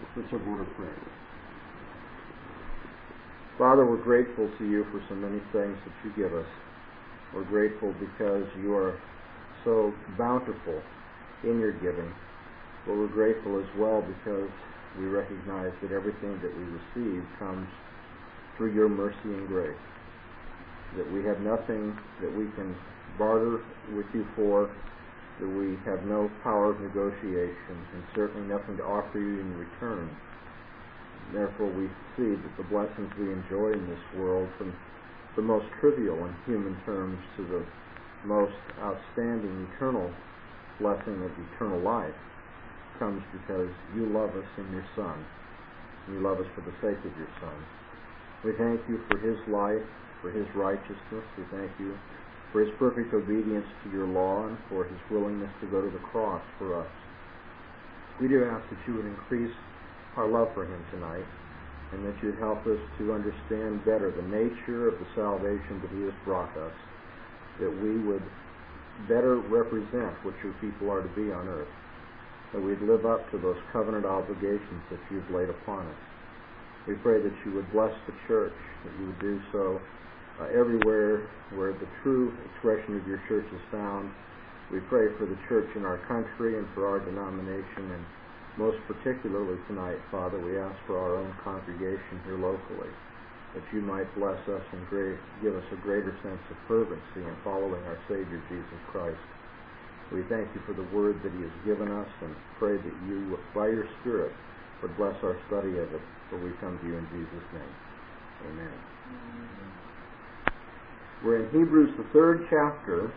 Let's have a word of prayer. Father, we're grateful to you for so many things that you give us. We're grateful because you are so bountiful in your giving. But we're grateful as well because we recognize that everything that we receive comes through your mercy and grace. That we have nothing that we can barter with you for, that we have no power of negotiation, and certainly nothing to offer you in return. Therefore we see that the blessings we enjoy in this world, from the most trivial in human terms to the most outstanding eternal blessing of eternal life, comes because you love us in your Son. You love us for the sake of your Son. We thank you for his life, for his righteousness. We thank you for his perfect obedience to your law and for his willingness to go to the cross for us. We do ask that you would increase our love for him tonight, and that you'd help us to understand better the nature of the salvation that he has brought us, that we would better represent what your people are to be on earth, that we'd live up to those covenant obligations that you've laid upon us. We pray that you would bless the church, that you would do so everywhere where the true expression of your church is found. We pray for the church in our country and for our denomination, and most particularly tonight, Father, we ask for our own congregation here locally, that you might bless us and give us a greater sense of fervency in following our Savior Jesus Christ. We thank you for the word that he has given us, and pray that you, by your Spirit, would bless our study of it, for we come to you in Jesus' name. Amen. We're in Hebrews, the 3rd chapter,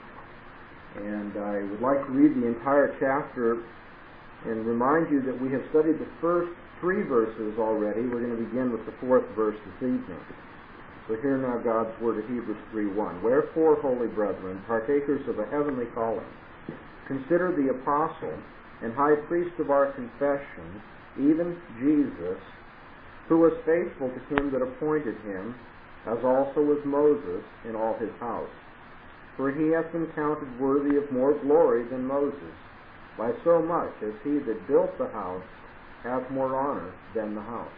and I would like to read the entire chapter and remind you that we have studied the first 3 verses already. We're going to begin with the 4th verse this evening. So hear now God's word of Hebrews 3:1. Wherefore, holy brethren, partakers of a heavenly calling, consider the apostle and high priest of our confession, even Jesus, who was faithful to him that appointed him, as also was Moses in all his house. For he hath been counted worthy of more glory than Moses, by so much as he that built the house hath more honor than the house.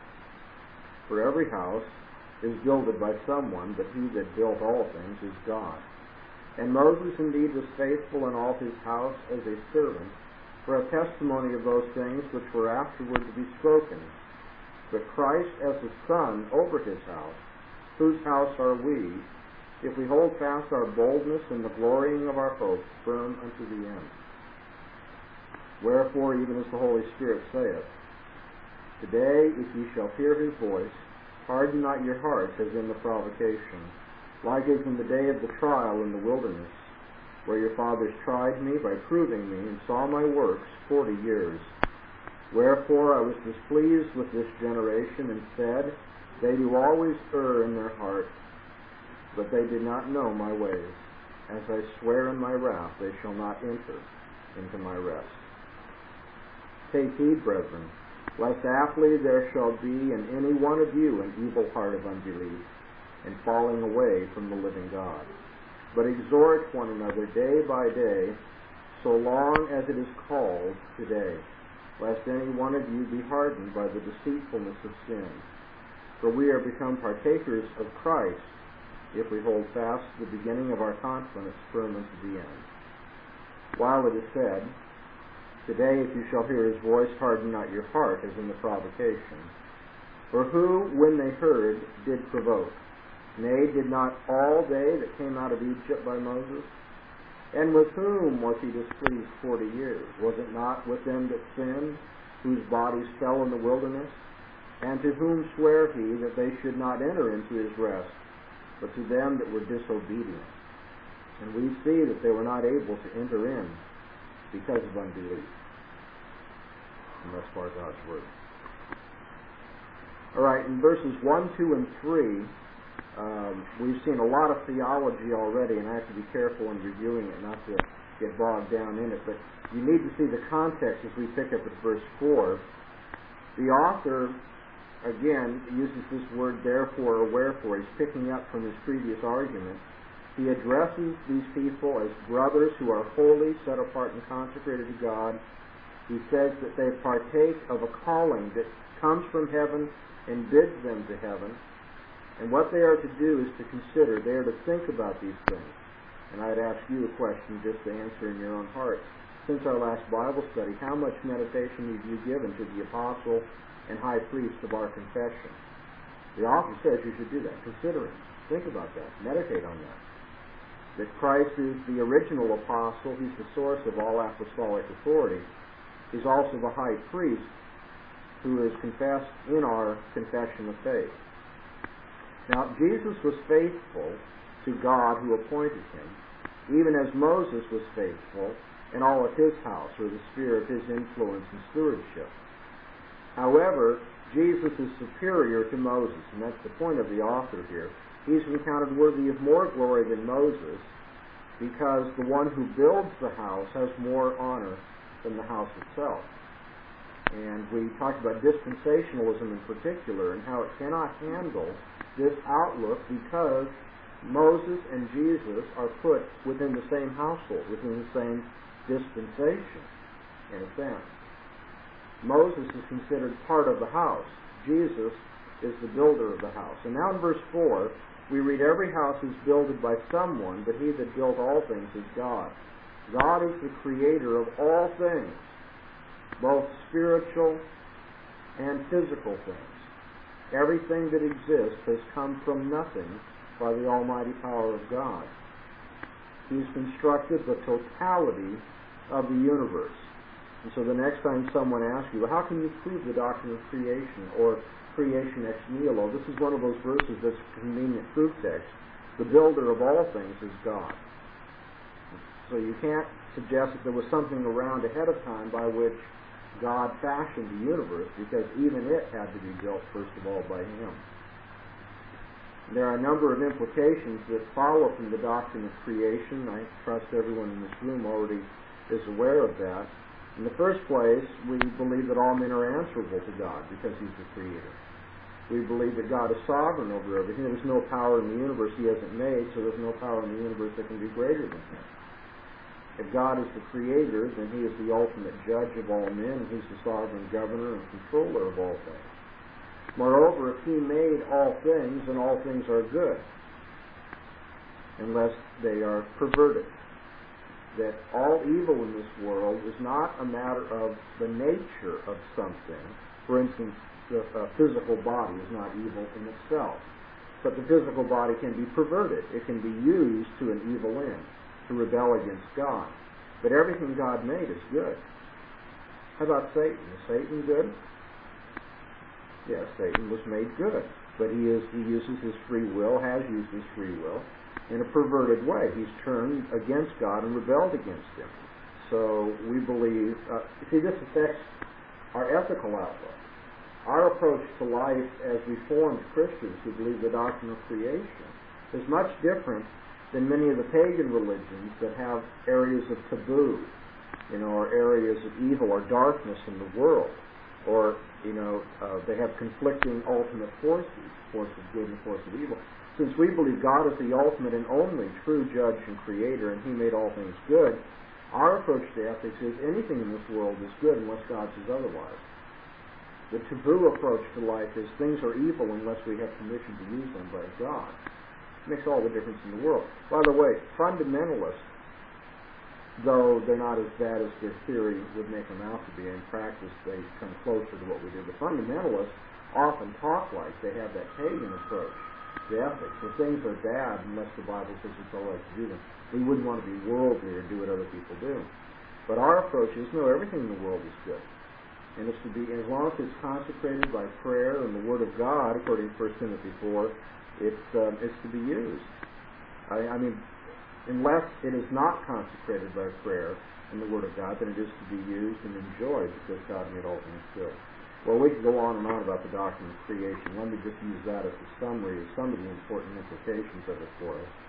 For every house is builded by someone, but he that built all things is God. And Moses indeed was faithful in all his house as a servant, for a testimony of those things which were afterward to be spoken. But Christ as the Son over his house, whose house are we, if we hold fast our boldness and the glorying of our hope firm unto the end. Wherefore, even as the Holy Spirit saith, Today, if ye shall hear his voice, harden not your hearts as in the provocation, like as in the day of the trial in the wilderness, where your fathers tried me by proving me, and saw my works 40 years. Wherefore I was displeased with this generation, and said, They do always err in their heart, but they did not know my ways. As I swear in my wrath, they shall not enter into my rest. Take heed, brethren, lest haply there shall be in any one of you an evil heart of unbelief, and falling away from the living God. But exhort one another day by day, so long as it is called today, lest any one of you be hardened by the deceitfulness of sin. For we are become partakers of Christ, if we hold fast the beginning of our confidence firm unto the end. While it is said, Today, if you shall hear his voice, harden not your heart, as in the provocation. For who, when they heard, did provoke? Nay, did not all they that came out of Egypt by Moses? And with whom was he displeased 40 years? Was it not with them that sinned, whose bodies fell in the wilderness? And to whom sware he that they should not enter into his rest, but to them that were disobedient? And we see that they were not able to enter in because of unbelief. And that's part of God's word. All right, in verses 1, 2, and 3, we've seen a lot of theology already, and I have to be careful in reviewing it not to get bogged down in it, but you need to see the context as we pick up at verse 4. The author, again, uses this word therefore or wherefore. He's picking up from his previous argument. He addresses these people as brothers who are holy, set apart and consecrated to God, He says that they partake of a calling that comes from heaven and bids them to heaven. And what they are to do is to consider, they are to think about these things. And I'd ask you a question just to answer in your own heart. Since our last Bible study, how much meditation have you given to the apostle and high priest of our confession? The author says you should do that. Consider it. Think about that. Meditate on that. That Christ is the original apostle, he's the source of all apostolic authority. He's also the high priest who is confessed in our confession of faith. Now, Jesus was faithful to God who appointed him, even as Moses was faithful in all of his house, or the sphere of his influence and stewardship. However, Jesus is superior to Moses, and that's the point of the author here. He's been counted worthy of more glory than Moses, because the one who builds the house has more honor than the house itself. And we talked about dispensationalism in particular, and how it cannot handle this outlook because Moses and Jesus are put within the same household, within the same dispensation, in a sense. Moses is considered part of the house. Jesus is the builder of the house. And now in verse 4, we read, every house is builded by someone, but he that built all things is God. God is the creator of all things, both spiritual and physical things. Everything that exists has come from nothing by the almighty power of God. He's constructed the totality of the universe. And so the next time someone asks you, well, how can you prove the doctrine of creation or creation ex nihilo? This is one of those verses that's a convenient proof text. The builder of all things is God. So you can't suggest that there was something around ahead of time by which God fashioned the universe, because even it had to be built, first of all, by him. There are a number of implications that follow from the doctrine of creation. I trust everyone in this room already is aware of that. In the first place, we believe that all men are answerable to God because he's the creator. We believe that God is sovereign over everything. There's no power in the universe he hasn't made, so there's no power in the universe that can be greater than him. If God is the creator, then he is the ultimate judge of all men, and he's the sovereign governor and controller of all things. Moreover, if he made all things, then all things are good, unless they are perverted. That all evil in this world is not a matter of the nature of something. For instance, the physical body is not evil in itself. But the physical body can be perverted. It can be used to an evil end, to rebel against God. But everything God made is good. How about Satan? Is Satan good? Yes, Satan was made good. But he uses his free will, has used his free will, in a perverted way. He's turned against God and rebelled against him. So we believe, this affects our ethical outlook. Our approach to life as Reformed Christians who believe the doctrine of creation is much different than many of the pagan religions that have areas of taboo, or areas of evil or darkness in the world, or they have conflicting ultimate forces, force of good and force of evil. Since we believe God is the ultimate and only true judge and creator, and he made all things good, our approach to ethics is anything in this world is good unless God says otherwise. The taboo approach to life is things are evil unless we have permission to use them by God. It makes all the difference in the world. By the way, fundamentalists, though they're not as bad as their theory would make them out to be, in practice they come closer to what we do. The fundamentalists often talk like they have that pagan approach to ethics. If things are bad, unless the Bible says it's all right to do them, we wouldn't want to be worldly or do what other people do. But our approach is, no, everything in the world is good. And it's to be, as long as it's consecrated by prayer and the Word of God, according to 1 Timothy 4, it's to be used. I mean, unless it is not consecrated by prayer and the Word of God, then it is to be used and enjoyed because God made all things good. Well, we could go on and on about the doctrine of creation. Let me just use that as a summary of some of the important implications of it for us.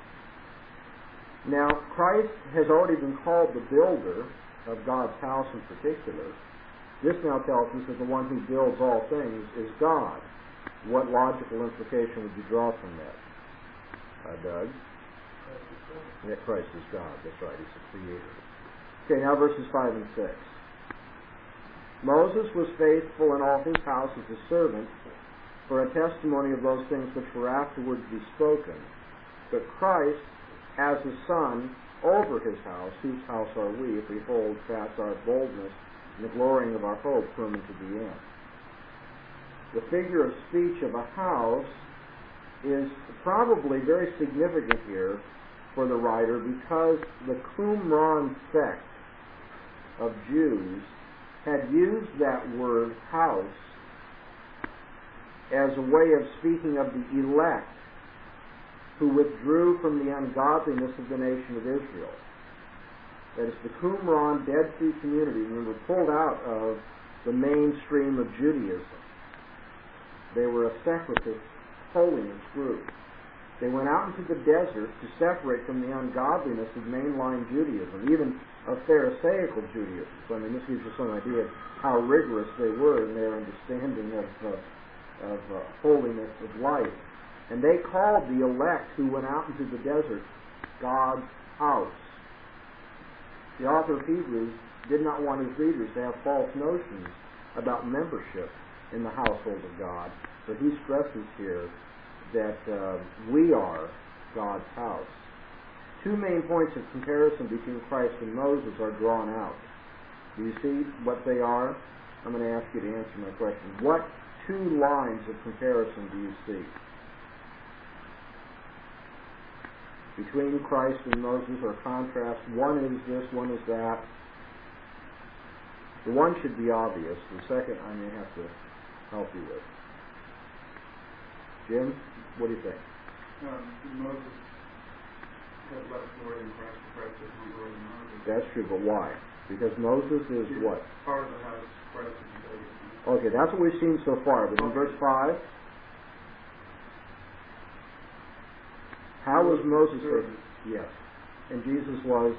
Now, Christ has already been called the builder of God's house in particular. This now tells us that the one who builds all things is God. What logical implication would you draw from that, Doug? That Christ is God. That's right. He's the creator. Okay, now verses 5 and 6. Moses was faithful in all his house as a servant for a testimony of those things which were afterward to be spoken. But Christ, as a son over his house, whose house are we, if we hold fast our boldness and the glorying of our hope firm unto the end. The figure of speech of a house is probably very significant here for the writer because the Qumran sect of Jews had used that word house as a way of speaking of the elect who withdrew from the ungodliness of the nation of Israel. That is, the Qumran Dead Sea community, remember, pulled out of the mainstream of Judaism. They were a separatist holiness group. They went out into the desert to separate from the ungodliness of mainline Judaism, even of Pharisaical Judaism. So, I mean, this gives you some idea of how rigorous they were in their understanding of holiness of life. And they called the elect who went out into the desert God's house. The author of Hebrews did not want his readers to have false notions about membership in the household of God. So he stresses here that we are God's house. Two main points of comparison between Christ and Moses are drawn out. Do you see what they are? I'm going to ask you to answer my question. What two lines of comparison do you see between Christ and Moses, or contrast? One is this, one is that. The one should be obvious. The second I may have to help you with. Jim, what do you think? Moses had less glory than Christ, but Christ has more glory than Moses. That's true, but why? Because Moses is what? Part of the house, Christ is the baby. Okay, that's what we've seen so far. But in verse 5, how was Moses servant? Yes. And Jesus was?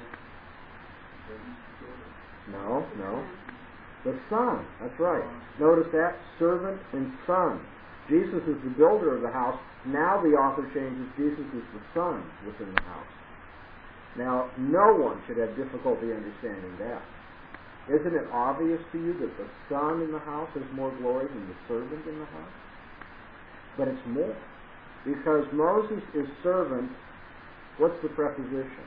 No. The son. That's right. Notice that. Servant and son. Jesus is the builder of the house. Now the author changes. Jesus is the son within the house. Now, no one should have difficulty understanding that. Isn't it obvious to you that the son in the house has more glory than the servant in the house? But it's more. Because Moses is servant, what's the preposition?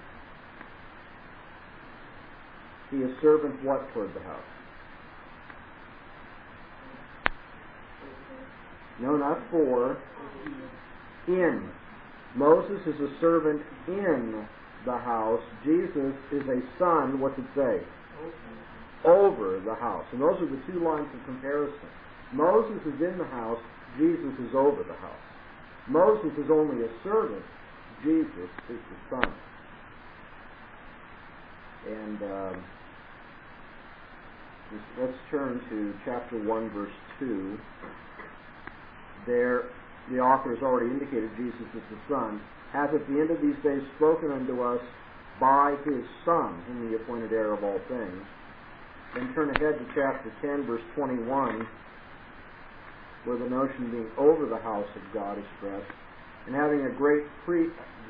He is servant what toward the house? No, not for. In. Moses is a servant in the house. Jesus is a son, what's it say? Over the house. And those are the two lines of comparison. Moses is in the house. Jesus is over the house. Moses is only a servant. Jesus is the son. And let's turn to chapter 1, verse 2. There, the author has already indicated Jesus is the Son, hath at the end of these days spoken unto us by his Son, whom he appointed heir of all things. Then turn ahead to chapter 10, verse 21, where the notion being over the house of God is stressed, and having a great priest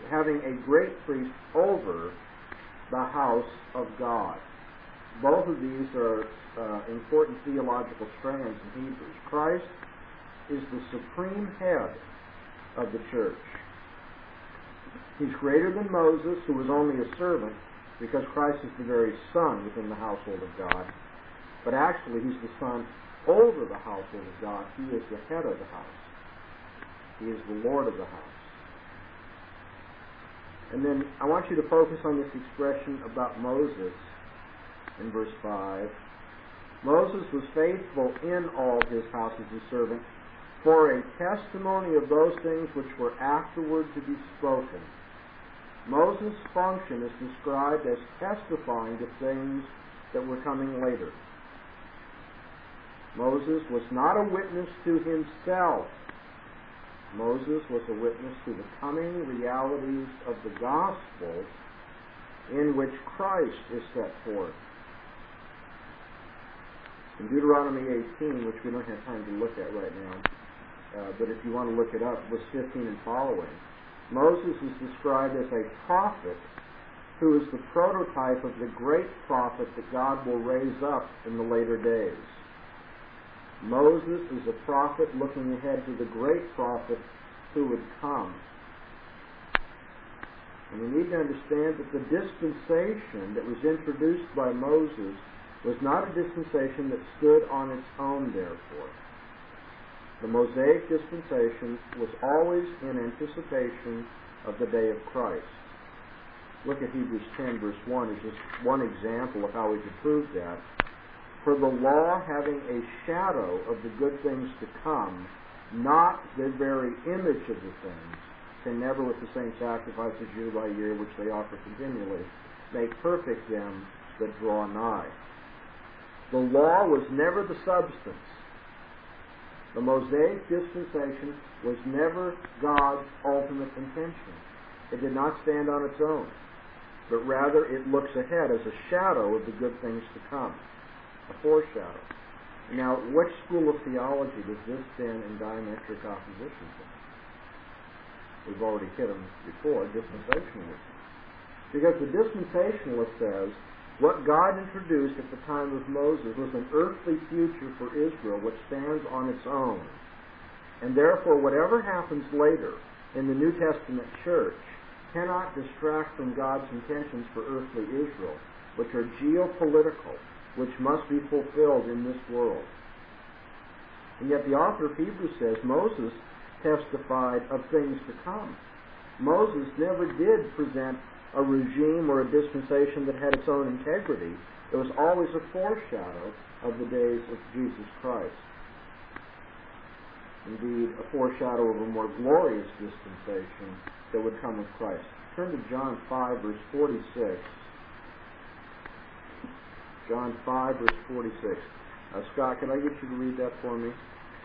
over the house of God. Both of these are important theological strands in Hebrews. Christ is the supreme head of the church. He's greater than Moses, who was only a servant, because Christ is the very son within the household of God. But actually, he's the son over the household of God. He is the head of the house. He is the Lord of the house. And then I want you to focus on this expression about Moses in verse 5. Moses was faithful in all his house as a servant for a testimony of those things which were afterward to be spoken. Moses' function is described as testifying to things that were coming later. Moses was not a witness to himself. Moses was a witness to the coming realities of the gospel in which Christ is set forth. In Deuteronomy 18, which we don't have time to look at right now, but if you want to look it up, verse 15 and following, Moses is described as a prophet who is the prototype of the great prophet that God will raise up in the later days. Moses is a prophet looking ahead to the great prophet who would come. And we need to understand that the dispensation that was introduced by Moses was not a dispensation that stood on its own, therefore. The Mosaic dispensation was always in anticipation of the day of Christ. Look at Hebrews 10, verse 1 as just one example of how we could prove that. For the law, having a shadow of the good things to come, not the very image of the things, can never with the same sacrifices year by year, which they offer continually, make perfect them that draw nigh. The law was never the substance. The Mosaic dispensation was never God's ultimate intention. It did not stand on its own, but rather it looks ahead as a shadow of the good things to come, a foreshadow. Now, which school of theology does this stand in diametric opposition to? We've already hit them before, dispensationalism. Because the dispensationalist says what God introduced at the time of Moses was an earthly future for Israel which stands on its own. And therefore, whatever happens later in the New Testament church cannot distract from God's intentions for earthly Israel, which are geopolitical, which must be fulfilled in this world. And yet the author of Hebrews says Moses testified of things to come. Moses never did present a regime or a dispensation that had its own integrity. It was always a foreshadow of the days of Jesus Christ. Indeed, a foreshadow of a more glorious dispensation that would come with Christ. Turn to John 5, verse 46. John 5, verse 46. Scott, can I get you to read that for me?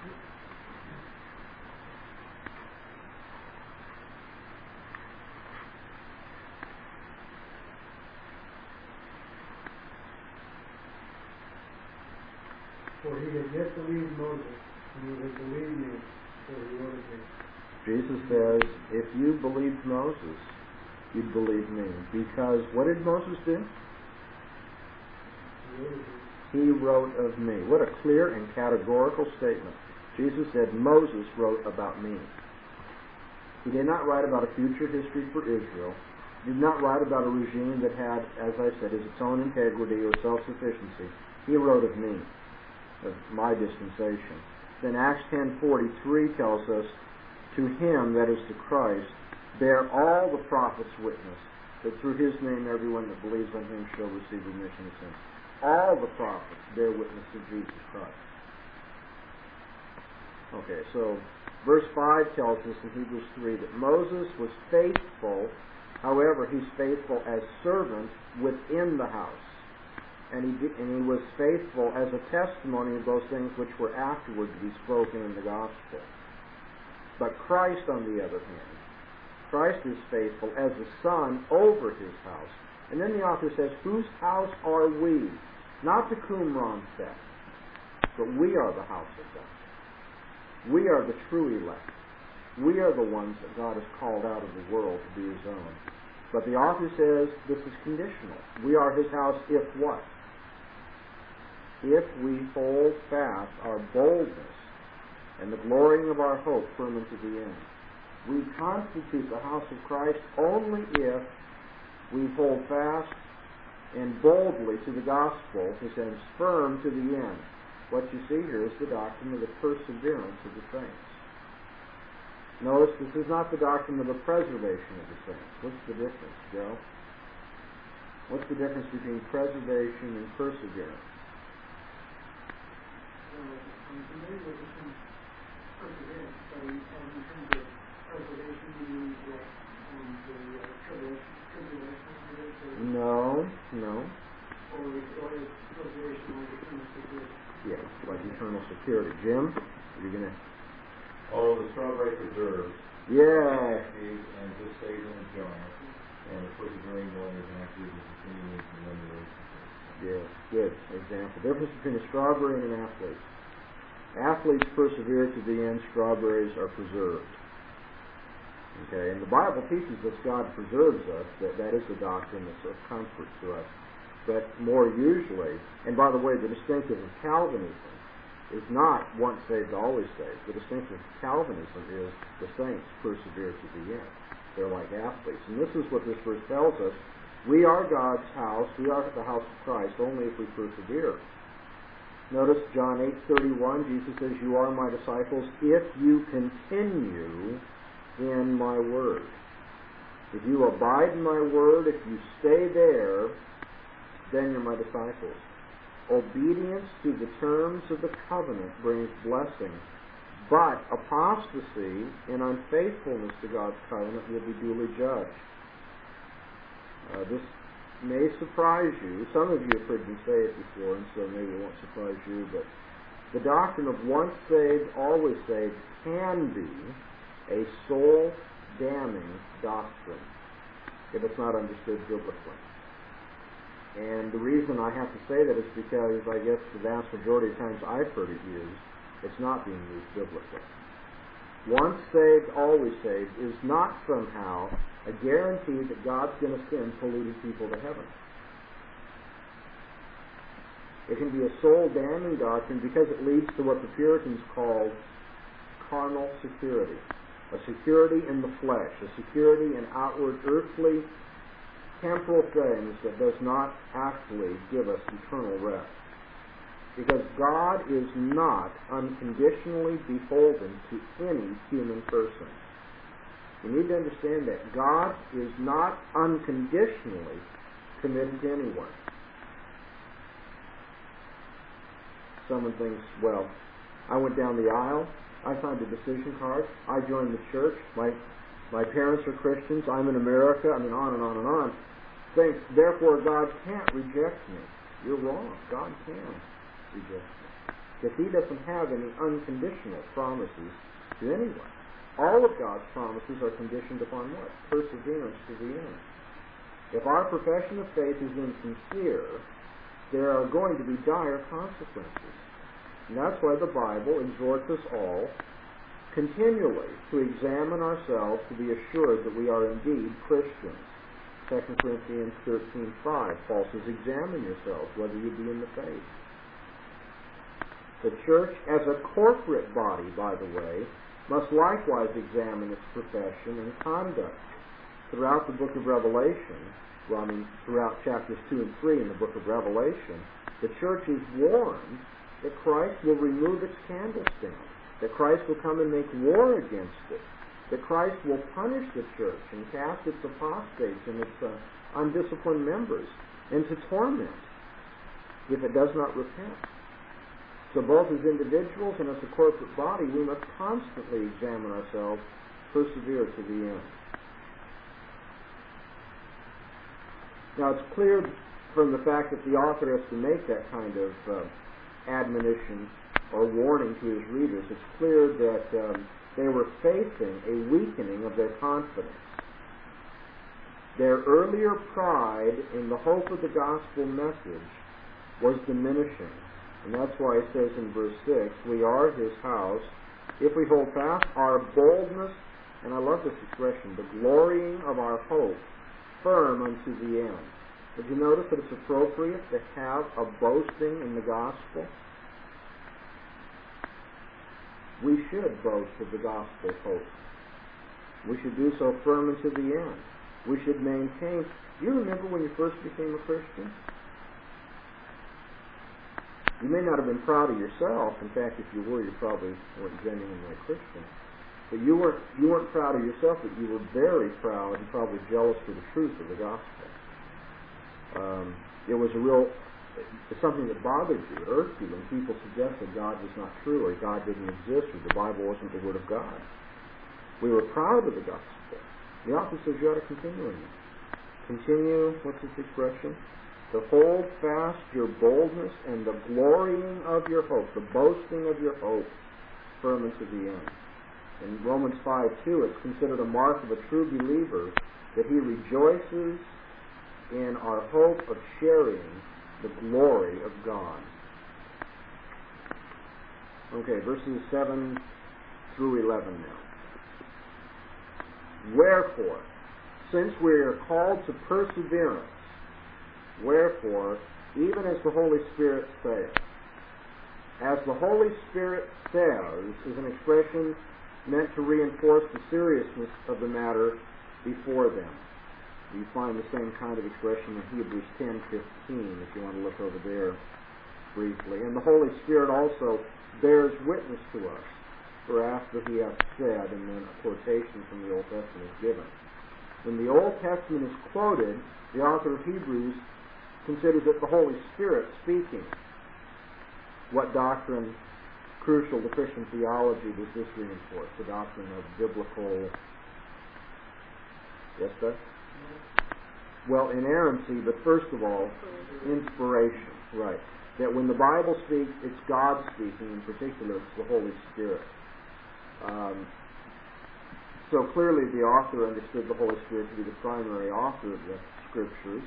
For he had yet believed Moses, and he would believe me, so he wrote of me. Jesus says, if you believed Moses, you'd believe me. Because what did Moses do? He wrote of me. What a clear and categorical statement. Jesus said, Moses wrote about me. He did not write about a future history for Israel. He did not write about a regime that had, as I said, its own integrity or self-sufficiency. He wrote of me, of my dispensation. Then Acts 10:43 tells us, to him, that is to Christ, bear all the prophets witness, that through his name everyone that believes on him shall receive remission of sins. All the prophets bear witness to Jesus Christ. Okay, so verse 5 tells us in Hebrews 3 that Moses was faithful, however, he's faithful as servant within the house. And he was faithful as a testimony of those things which were afterward to be spoken in the gospel. But Christ, on the other hand, Christ is faithful as a son over his house. And then the author says, whose house are we? Not the Qumran sect, but we are the house of God. We are the true elect. We are the ones that God has called out of the world to be his own. But the author says this is conditional. We are his house if what? If we hold fast our boldness and the glorying of our hope firm unto the end. We constitute the house of Christ only if we hold fast and boldly to the gospel, which stands firm to the end. What you see here is the doctrine of the perseverance of the saints. Notice this is not the doctrine of the preservation of the saints. What's the difference, Joe? What's the difference between preservation and perseverance? No. Yes, like eternal security. Jim, are you going to... Oh, the strawberry preserves. Yeah. And just Satan and Jonah. And the persevering one is actually the continuing commemoration. Yes, good example. Difference between a strawberry and an athlete. Athletes persevere to the end. Strawberries are preserved. Okay, and the Bible teaches us God preserves us. That is the doctrine that's of comfort to us. But more usually, and by the way, the distinctive of Calvinism is not once saved, always saved. The distinction of Calvinism is the saints persevere to the end. They're like athletes. And this is what this verse tells us. We are God's house. We are the house of Christ only if we persevere. Notice John 8:31, Jesus says, "You are my disciples if you continue in my word." If you abide in my word, if you stay there, then you're my disciples. Obedience to the terms of the covenant brings blessing, but apostasy and unfaithfulness to God's covenant will be duly judged. This may surprise you. Some of you have heard me say it before, and so maybe it won't surprise you, but the doctrine of once saved, always saved can be a soul-damning doctrine if it's not understood biblically. And the reason I have to say that is because I guess the vast majority of times I've heard it used, it's not being used biblically. Once saved, always saved is not somehow a guarantee that God's going to send polluted people to heaven. It can be a soul-damning doctrine because it leads to what the Puritans called carnal security. A security in the flesh, a security in outward earthly temporal things that does not actually give us eternal rest. Because God is not unconditionally beholden to any human person. You need to understand that. God is not unconditionally committed to anyone. Someone thinks, well, I went down the aisle, I signed a decision card, I joined the church, my parents are Christians, I'm in America, on and on and on. Thinks, therefore God can't reject me. You're wrong. God can reject me. Because He doesn't have any unconditional promises to anyone. All of God's promises are conditioned upon what? Perseverance to the end. If our profession of faith is insincere, there are going to be dire consequences. And that's why the Bible exhorts us all continually to examine ourselves to be assured that we are indeed Christians. 2 Corinthians 13:5, Paul says, examine yourselves whether you be in the faith. The church, as a corporate body, by the way, must likewise examine its profession and conduct. Throughout the book of Revelation, throughout chapters 2 and 3 in the book of Revelation, the church is warned that Christ will remove its candlestand, that Christ will come and make war against it, that Christ will punish the church and cast its apostates and its undisciplined members into torment if it does not repent. So both as individuals and as a corporate body, we must constantly examine ourselves, persevere to the end. Now it's clear from the fact that the author has to make that kind of admonition or warning to his readers, it's clear that they were facing a weakening of their confidence. Their earlier pride in the hope of the gospel message was diminishing. And that's why it says in verse 6, we are His house, if we hold fast our boldness, and I love this expression, the glorying of our hope, firm unto the end. Did you notice that it's appropriate to have a boasting in the gospel? We should boast of the gospel hope. We should do so firm unto the end. We should maintain. Do you remember when you first became a Christian? You may not have been proud of yourself. In fact, if you were, you probably weren't genuinely a Christian. But you weren't proud of yourself, but you were very proud and probably jealous for the truth of the gospel. It was it's something that bothered you, irked you, when people suggested God was not true, or God didn't exist, or the Bible wasn't the Word of God. We were proud of the gospel. The author says you ought to continue in it. Continue, what's this expression? To hold fast your boldness and the glorying of your hope, the boasting of your hope, firm unto the end. In Romans 5:2, it's considered a mark of a true believer that he rejoices in our hope of sharing the glory of God. Okay, verses 7 through 11 now. Wherefore, since we are called to perseverance, wherefore, even as the Holy Spirit saith, as the Holy Spirit says, is an expression meant to reinforce the seriousness of the matter before them. You find the same kind of expression in Hebrews 10:15, if you want to look over there briefly. And the Holy Spirit also bears witness to us, for after he hath said, and then a quotation from the Old Testament is given. When the Old Testament is quoted, the author of Hebrews considers it the Holy Spirit speaking. What doctrine, crucial to Christian theology, does this reinforce? The doctrine of biblical, yes, sir? Well, inerrancy, but first of all, inspiration, right. That when the Bible speaks, it's God speaking. In particular, it's the Holy Spirit. So clearly the author understood the Holy Spirit to be the primary author of the Scriptures.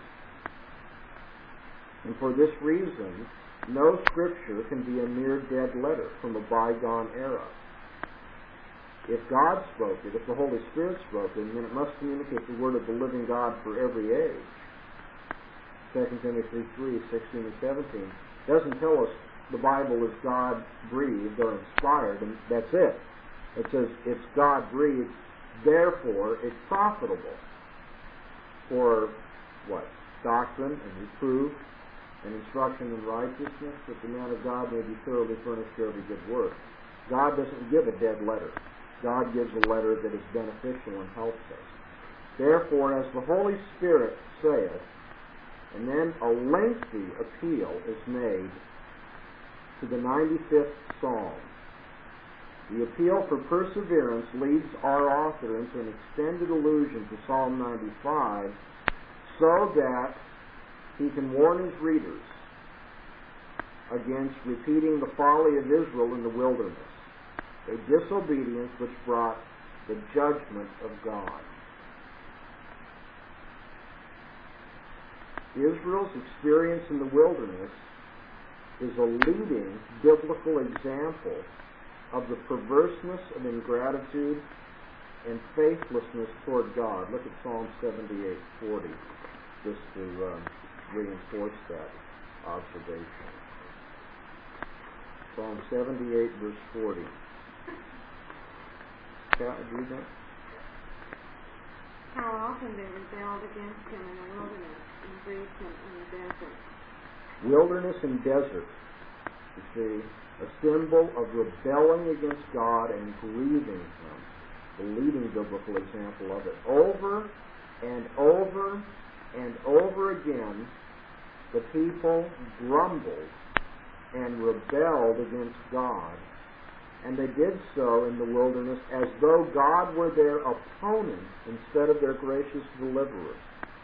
And for this reason, no Scripture can be a mere dead letter from a bygone era. If God spoke it, if the Holy Spirit spoke it, then it must communicate the Word of the living God for every age. 2 Timothy 3:16 and 17 doesn't tell us the Bible is God-breathed or inspired, and that's it. It says it's God-breathed, therefore it's profitable for what? Doctrine and reproof and instruction in righteousness, that the man of God may be thoroughly furnished to every good work. God doesn't give a dead letter. God gives a letter that is beneficial and helps us. Therefore, as the Holy Spirit saith, and then a lengthy appeal is made to the 95th Psalm. The appeal for perseverance leads our author into an extended allusion to Psalm 95 so that he can warn his readers against repeating the folly of Israel in the wilderness, a disobedience which brought the judgment of God. Israel's experience in the wilderness is a leading biblical example of the perverseness of ingratitude and faithlessness toward God. Look at Psalm 78:40, just to reinforce that observation. Psalm 78, verse 40. Cat, would you read that? How often they rebelled against him in the wilderness and grieved him in the desert. Wilderness and desert, you see, a symbol of rebelling against God and grieving him. The leading biblical example of it. Over and over and over again, the people grumbled and rebelled against God, and they did so in the wilderness as though God were their opponent instead of their gracious deliverer.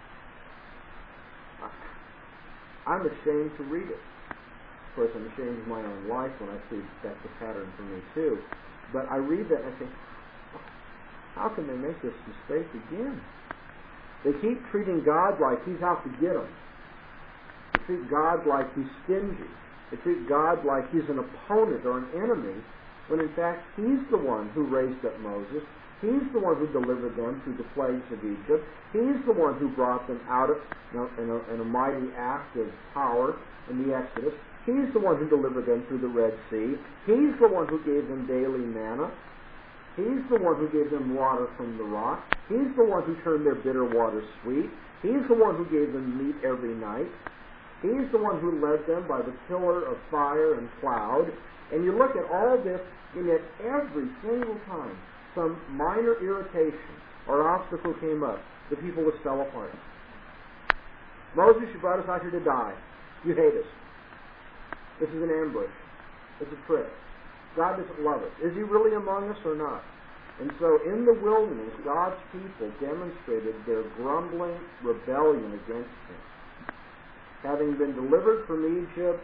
I'm ashamed to read it. Of course, I'm ashamed of my own life when I see that's a pattern for me too. But I read that and I think, how can they make this mistake again? They keep treating God like he's out to get them. They treat God like he's stingy. They treat God like he's an opponent or an enemy, when in fact he's the one who raised up Moses. He's the one who delivered them through the plagues of Egypt. He's the one who brought them out of in a mighty act of power in the Exodus. He's the one who delivered them through the Red Sea. He's the one who gave them daily manna. He's the one who gave them water from the rock. He's the one who turned their bitter water sweet. He's the one who gave them meat every night. He's the one who led them by the pillar of fire and cloud. And you look at all this, and yet every single time some minor irritation or obstacle came up, the people just fell apart. Moses, you brought us out here to die. You hate us. This is an ambush. It's a trick. God doesn't love us. Is he really among us or not? And so in the wilderness, God's people demonstrated their grumbling rebellion against him. Having been delivered from Egypt,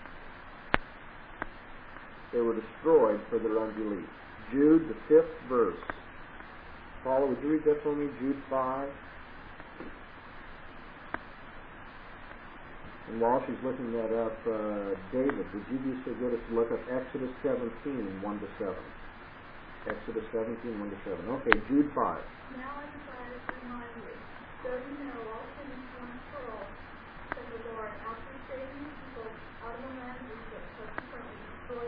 they were destroyed for their unbelief. Jude, the 5th verse. Paula, would you read that for me? Jude 5. And while she's looking that up, David, would you be so good as to look up Exodus 17, 1-7? Exodus 17, 1-7. Okay, Jude 5. Now I desire to remind you, so you know all things once for all, that the Lord, after saving his people out of the land of Egypt, subsequently destroyed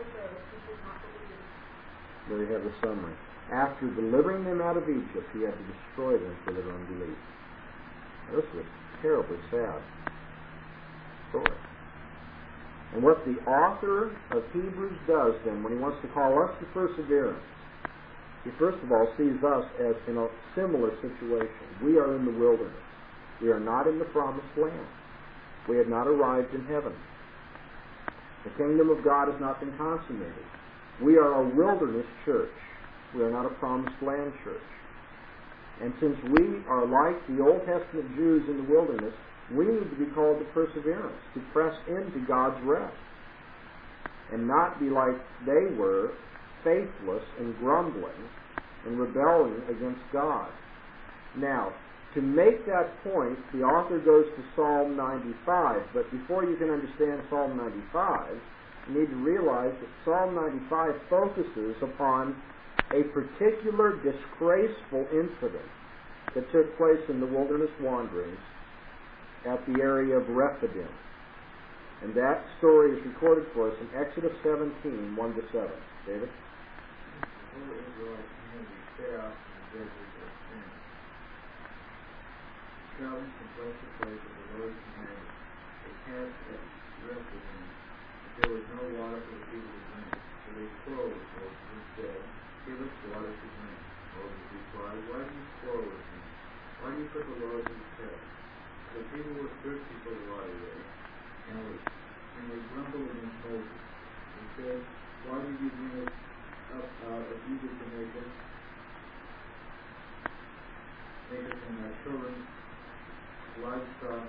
There you have the summary. After delivering them out of Egypt, he had to destroy them for their unbelief. Now, this is a terribly sad story. And what the author of Hebrews does then, when he wants to call us to perseverance, he first of all sees us as in a similar situation. We are in the wilderness. We are not in the promised land. We have not arrived in heaven. The kingdom of God has not been consummated. We are a wilderness church. We are not a promised land church. And since we are like the Old Testament Jews in the wilderness, we need to be called to perseverance, to press into God's rest, and not be like they were, faithless and grumbling and rebelling against God. Now, to make that point, the author goes to Psalm 95, but before you can understand Psalm 95, you need to realize that Psalm 95 focuses upon a particular disgraceful incident that took place in the wilderness wanderings at the area of Rephidim. And that story is recorded for us in Exodus 17, 1-7. David? Before the Israelites began to set out in the desert of sin, traveling from place to place of the Lord's commandment, they camped at Rephidim, but there was no water for the people to drink. So they quarreled with Moses and said, "Give us water to drink." Moses replied, "Why do you quarrel with me? Why do you put the Lord to the test?" The people were thirsty for the water there, and they grumbled against Moses. They said, "Why did you bring us up out of Egypt to make us and our children livestock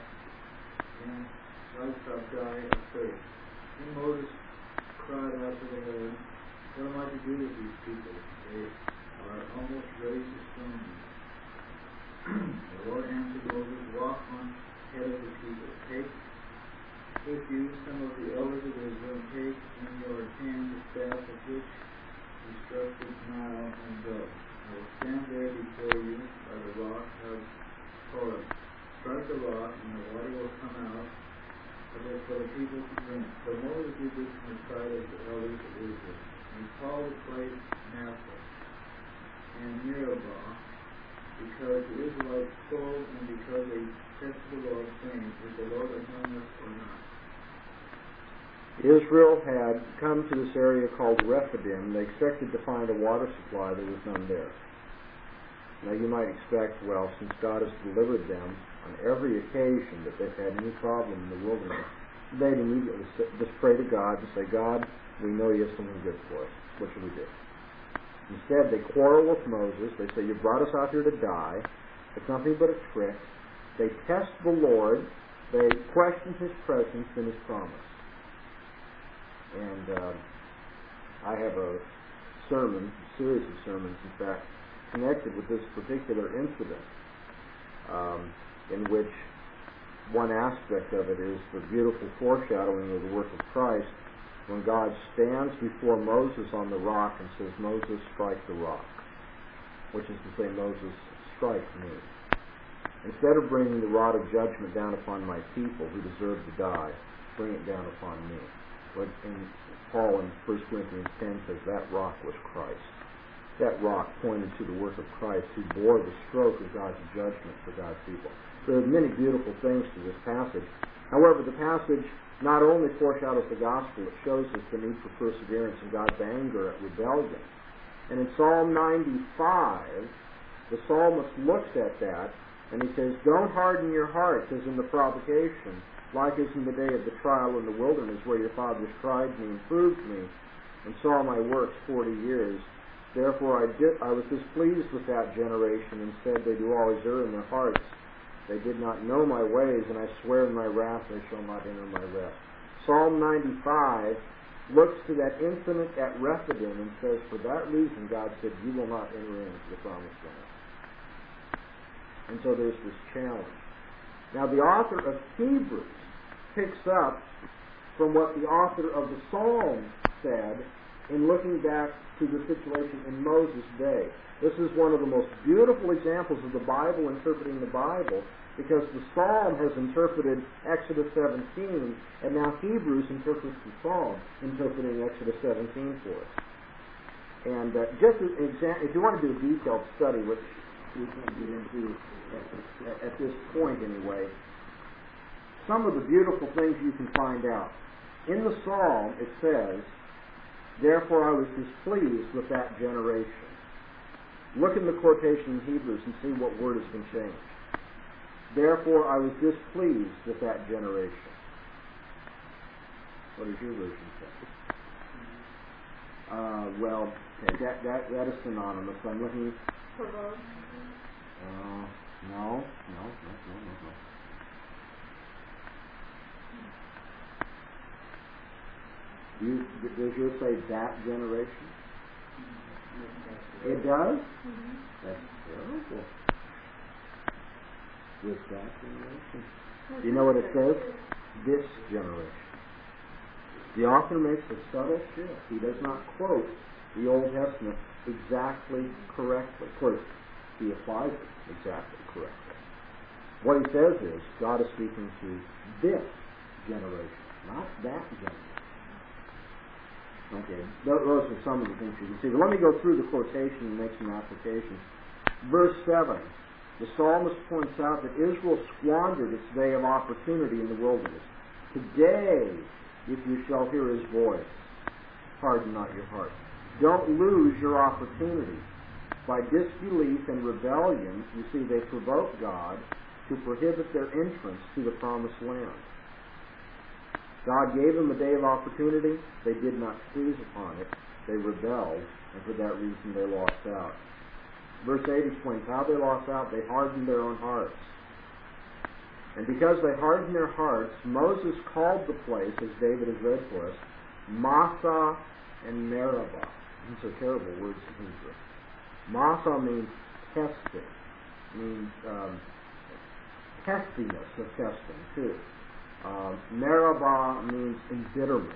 die of thirst?" Then Moses cried out to the Lord, "What am I to do with these people? They are almost ready to stone me." The Lord answered Moses, "Walk on ahead of the people. Take with you some of the elders of Israel, and take in your hand the staff of which you struck the Nile, and go. I will stand there before you by the rock of Horeb. Strike the rock, and the water will come out of it for the people to drink." So Moses did this in the sight of the elders of Israel. And he called the place Massah and Meribah, because the Israelites quarreled and because they tested the Lord, saying, "Is the Lord among us or not?" Israel had come to this area called Rephidim. They expected to find a water supply. There was none there. Now you might expect, well, since God has delivered them on every occasion that they've had any problem in the wilderness, they'd immediately just pray to God and say, "God, we know you have something good for us. What should we do?" Instead, they quarrel with Moses. They say, "You brought us out here to die. It's nothing but a trick." They test the Lord. They question His presence and His promise. And I have a series of sermons, in fact, connected with this particular incident, in which one aspect of it is the beautiful foreshadowing of the work of Christ, when God stands before Moses on the rock and says, "Moses, strike the rock," which is to say, "Moses, strike me. Instead of bringing the rod of judgment down upon my people who deserve to die, bring it down upon me." And Paul in 1 Corinthians 10 says that rock was Christ. That rock pointed to the work of Christ, who bore the stroke of God's judgment for God's people. There are many beautiful things to this passage. However, the passage not only foreshadows the gospel, it shows us the need for perseverance and God's anger at rebellion. And in Psalm 95, the psalmist looks at that and he says, "Don't harden your hearts as in the provocation, like as in the day of the trial in the wilderness, where your fathers tried me and proved me, and saw my works 40 years. Therefore I was displeased with that generation, and said, they do always err in their hearts. They did not know my ways, and I swear in my wrath they shall not enter my rest." Psalm 95 looks to that incident at Rephidim and says, for that reason God said, "You will not enter into the promised land." And so there's this challenge. Now the author of Hebrews picks up from what the author of the Psalms said in looking back to the situation in Moses' day. This is one of the most beautiful examples of the Bible interpreting the Bible, because the Psalm has interpreted Exodus 17, and now Hebrews interprets the Psalm, interpreting Exodus 17 for us. And just as an example, if you want to do a detailed study, which we can't get into at this point anyway, some of the beautiful things you can find out. In the Psalm, it says, "Therefore I was displeased with that generation." Look in the quotation in Hebrews and see what word has been changed. "Therefore I was displeased with that generation." What does your version say? Well, okay, that is synonymous. I'm looking. Provoked. No. Does yours say that generation? It does? Mm-hmm. That's terrible. With that generation. You know what it says? This generation. The author makes a subtle shift. He does not quote the Old Testament exactly correctly. Of course, he applies it exactly correctly. What he says is, God is speaking to this generation, not that generation. Okay, those are some of the things you can see. But let me go through the quotation and make some applications. Verse 7, the psalmist points out that Israel squandered its day of opportunity in the wilderness. Today, if you shall hear his voice, harden not your heart. Don't lose your opportunity. By disbelief and rebellion, you see, they provoke God to prohibit their entrance to the promised land. God gave them a day of opportunity. They did not seize upon it. They rebelled, and for that reason they lost out. Verse 8 explains how they lost out. They hardened their own hearts. And because they hardened their hearts, Moses called the place, as David has read for us, Massah and Meribah. These are terrible words in Hebrew. Massah means testing. Means testiness of testing, too. Meribah means embitterment.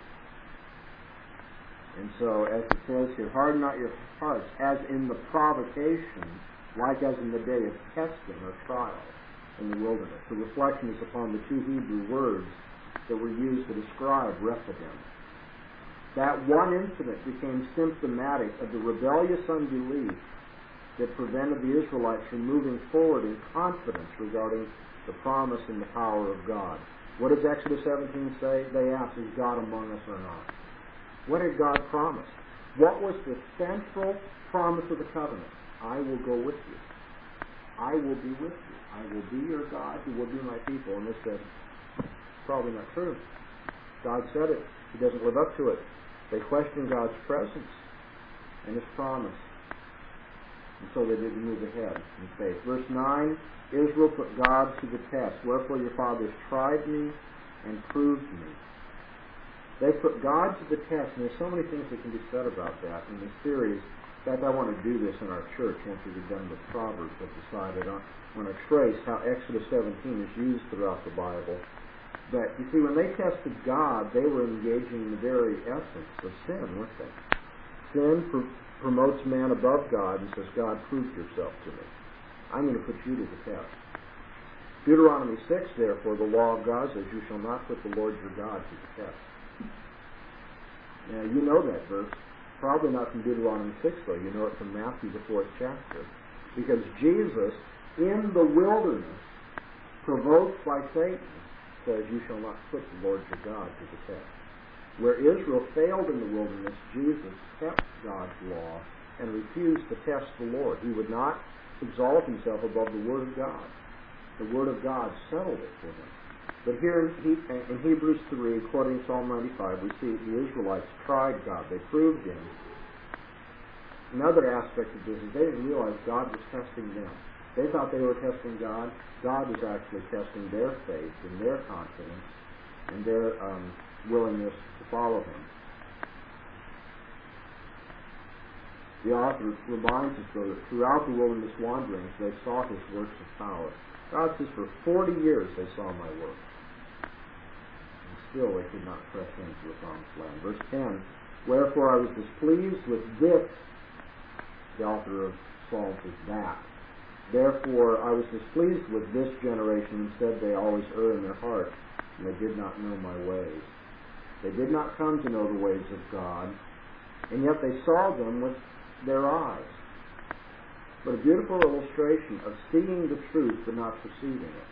And so, as it says here, harden not your hearts, as in the provocation, like as in the day of testing or trial in the wilderness. The reflection is upon the two Hebrew words that were used to describe Rephidim. That one incident became symptomatic of the rebellious unbelief that prevented the Israelites from moving forward in confidence regarding the promise and the power of God. What does Exodus 17 say? They asked, is God among us or not? What had God promised? What was the central promise of the covenant? I will go with you. I will be with you. I will be your God. You will be my people. And this said, probably not true. God said it. He doesn't live up to it. They questioned God's presence and his promise. And so they didn't move ahead in faith. Verse 9, Israel put God to the test. Wherefore your fathers tried me and proved me. They put God to the test, and there's so many things that can be said about that in this series. In fact, I want to do this in our church once we've done with Proverbs. I've decided I want to trace how Exodus 17 is used throughout the Bible. But you see, when they tested God, they were engaging in the very essence of sin, weren't they? Sin promotes man above God and says, God, prove yourself to me. I'm going to put you to the test. Deuteronomy 6, therefore, the law of God says, you shall not put the Lord your God to the test. Now, you know that verse. Probably not from Deuteronomy 6, though. You know it from Matthew, the 4th chapter. Because Jesus, in the wilderness, provoked by Satan, says, you shall not put the Lord your God to the test. Where Israel failed in the wilderness, Jesus kept God's law and refused to test the Lord. He would not exalt himself above the Word of God. The Word of God settled it for him. But here in Hebrews 3, quoting Psalm 95, we see the Israelites tried God. They proved him. Another aspect of this is they didn't realize God was testing them. They thought they were testing God. God was actually testing their faith and their confidence and their willingness to follow him. The author reminds us, though, that throughout the wilderness wanderings, they saw his works of power. God says, for 40 years they saw my works. And still they could not press into the promised land. Verse 10, wherefore I was displeased with this, the author of Psalms says that. Therefore I was displeased with this generation. Instead they always err in their heart, and they did not know my ways. They did not come to know the ways of God, and yet they saw them with their eyes. But a beautiful illustration of seeing the truth but not perceiving it.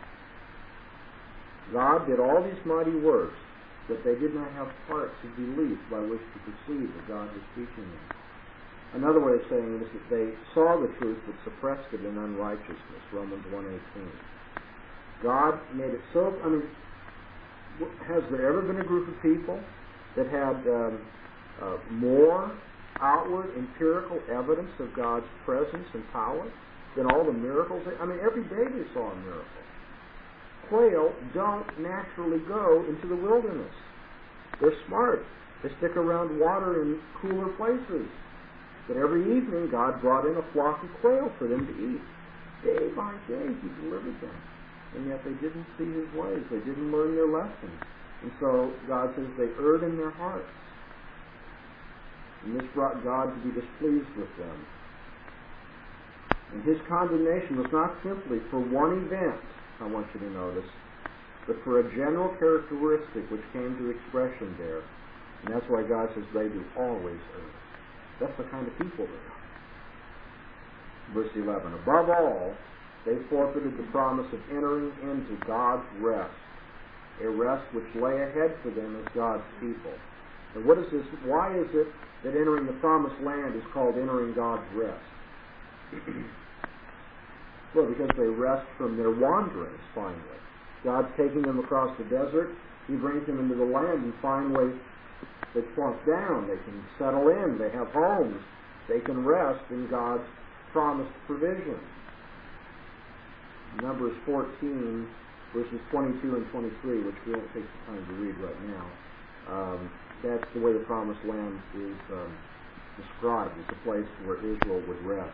God did all these mighty works, but they did not have hearts of belief by which to perceive that God was teaching them. Another way of saying it is that they saw the truth but suppressed it in unrighteousness, Romans 1:18. God made it so, has there ever been a group of people that had more outward empirical evidence of God's presence and power than all the miracles? Every day they saw a miracle. Quail don't naturally go into the wilderness. They're smart. They stick around water in cooler places. But every evening God brought in a flock of quail for them to eat. Day by day He delivered them. And yet they didn't see His ways. They didn't learn their lessons. And so God says they erred in their hearts. And this brought God to be displeased with them. And His condemnation was not simply for one event, I want you to notice, but for a general characteristic which came to expression there. And that's why God says they do always err. That's the kind of people they are. Verse 11, above all, they forfeited the promise of entering into God's rest, a rest which lay ahead for them as God's people. And what is this? Why is it that entering the promised land is called entering God's rest? Well, because they rest from their wanderings, finally. God's taking them across the desert. He brings them into the land, and finally they plunk down. They can settle in. They have homes. They can rest in God's promised provision. Numbers 14, verses 22 and 23, which we won't take the time to read right now. That's the way the promised land is described. It's a place where Israel would rest.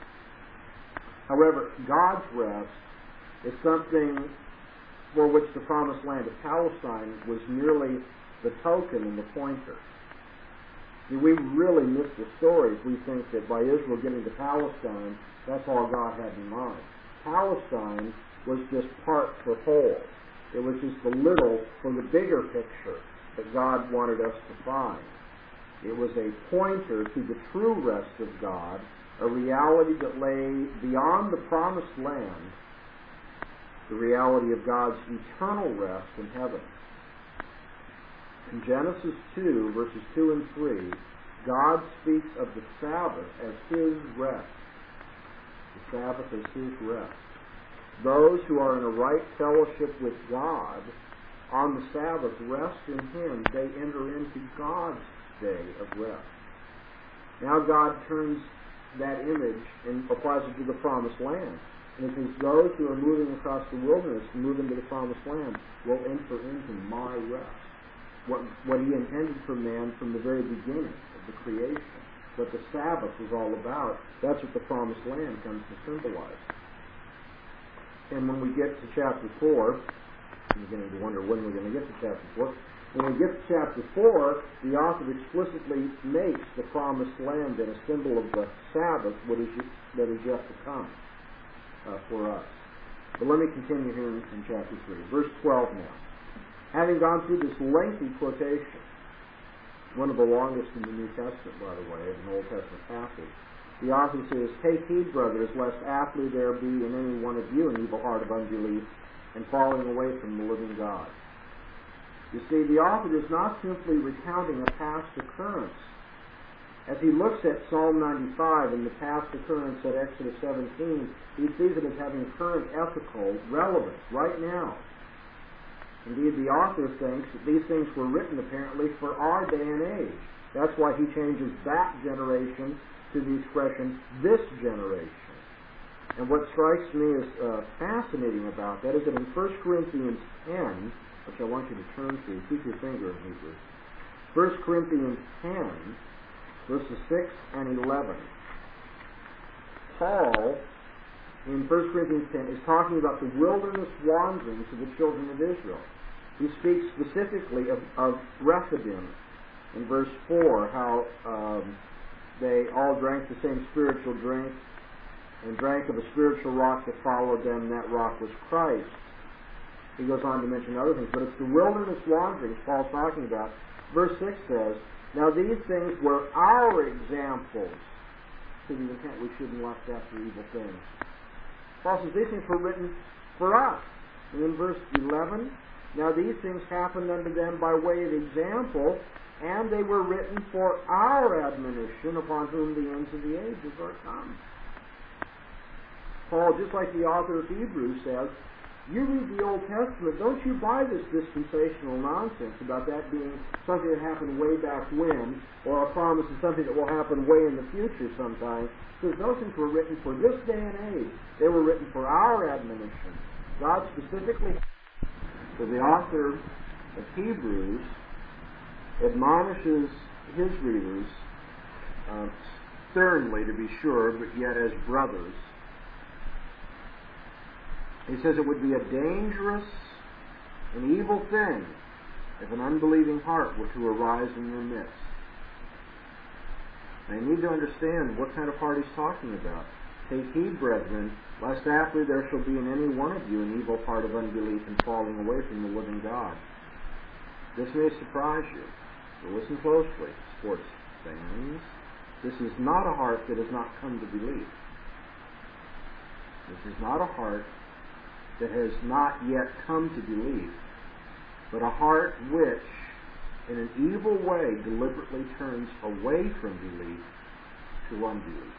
However, God's rest is something for which the promised land of Palestine was merely the token and the pointer. See, we really miss the story if we think that by Israel getting to Palestine, that's all God had in mind. Palestine was just part for whole. It was just the little for the bigger picture that God wanted us to find. It was a pointer to the true rest of God, a reality that lay beyond the promised land, the reality of God's eternal rest in heaven. In Genesis 2, verses 2 and 3, God speaks of the Sabbath as His rest. The Sabbath is His rest. Those who are in a right fellowship with God on the Sabbath rest in Him. They enter into God's day of rest. Now God turns that image and applies it to the promised land. And it says, those who are moving across the wilderness to move into the promised land will enter into my rest. What He intended for man from the very beginning of the creation. What the Sabbath is all about, that's what the promised land comes to symbolize. And when we get to chapter 4, I'm beginning to wonder when we're going to get to chapter 4. When we get to chapter 4, the author explicitly makes the promised land a symbol of the Sabbath that is yet to come for us. But let me continue here in chapter 3. Verse 12 now. Having gone through this lengthy quotation, one of the longest in the New Testament, by the way, of an Old Testament passage, the author says, take heed, brothers, lest haply there be in any one of you an evil heart of unbelief and falling away from the living God. You see, the author is not simply recounting a past occurrence. As he looks at Psalm 95 and the past occurrence at Exodus 17, he sees it as having current ethical relevance right now. Indeed, the author thinks that these things were written apparently for our day and age. That's why he changes that generation to the expression, this generation. And what strikes me as fascinating about that is that in 1 Corinthians 10, which I want you to turn to, keep your finger in Hebrews, 1 Corinthians 10, verses 6 and 11, Paul, in 1 Corinthians 10, is talking about the wilderness wanderings of the children of Israel. He speaks specifically of Rephidim in verse 4, how they all drank the same spiritual drink and drank of a spiritual rock that followed them, and that rock was Christ. He goes on to mention other things, but it's the wilderness wanderings Paul's talking about. Verse 6 says, now these things were our examples we shouldn't lust after evil things. Paul says these things were written for us. And in verse 11, now these things happened unto them by way of example, and they were written for our admonition, upon whom the ends of the ages are come. Paul, just like the author of Hebrews, says, you read the Old Testament, don't you buy this dispensational nonsense about that being something that happened way back when, or a promise of something that will happen way in the future sometime. Because those things were written for this day and age. They were written for our admonition. God specifically, so the author of Hebrews admonishes his readers, sternly to be sure, but yet as brothers. He says it would be a dangerous and evil thing if an unbelieving heart were to arise in your midst. Now you need to understand what kind of heart he's talking about. Take heed, brethren, lest haply there shall be in any one of you an evil heart of unbelief and falling away from the living God. This may surprise you. So listen closely, sports fans. This is not a heart that has not come to believe. This is not a heart that has not yet come to believe, but a heart which, in an evil way, deliberately turns away from belief to unbelief.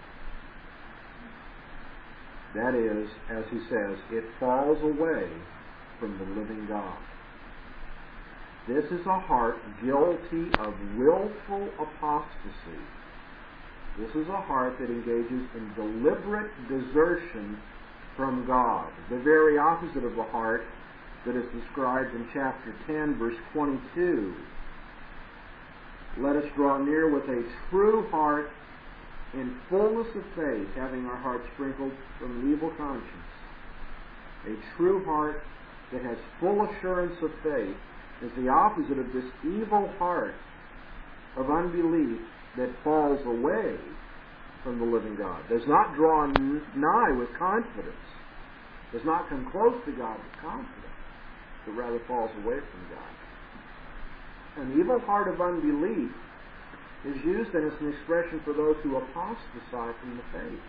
That is, as he says, it falls away from the living God. This is a heart guilty of willful apostasy. This is a heart that engages in deliberate desertion from God. The very opposite of the heart that is described in chapter 10, verse 22. Let us draw near with a true heart in fullness of faith, having our hearts sprinkled from an evil conscience. A true heart that has full assurance of faith is the opposite of this evil heart of unbelief that falls away from the living God. Does not draw nigh with confidence. Does not come close to God with confidence, but rather falls away from God. An evil heart of unbelief is used then as an expression for those who apostatize from the faith.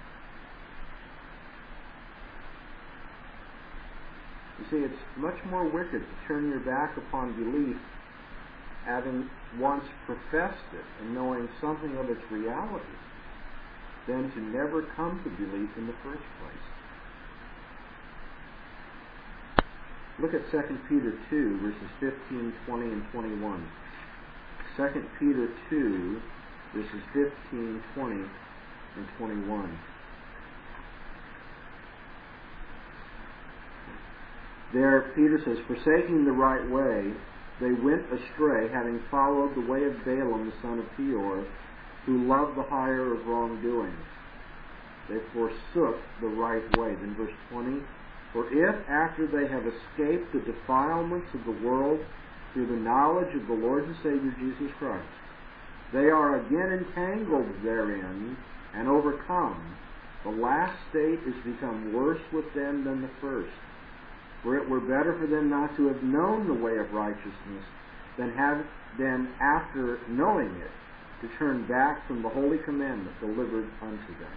You see, it's much more wicked to turn your back upon belief, having once professed it and knowing something of its reality, than to never come to belief in the first place. Look at 2 Peter 2, verses 15, 20, and 21. 2 Peter 2, verses 15, 20, and 21. There, Peter says, forsaking the right way, they went astray, having followed the way of Balaam the son of Peor, who loved the hire of wrongdoing. They forsook the right way. Then verse 20, for if, after they have escaped the defilements of the world through the knowledge of the Lord and Savior Jesus Christ, they are again entangled therein and overcome, the last state is become worse with them than the first. For it were better for them not to have known the way of righteousness than after knowing it, to turn back from the holy commandment delivered unto them.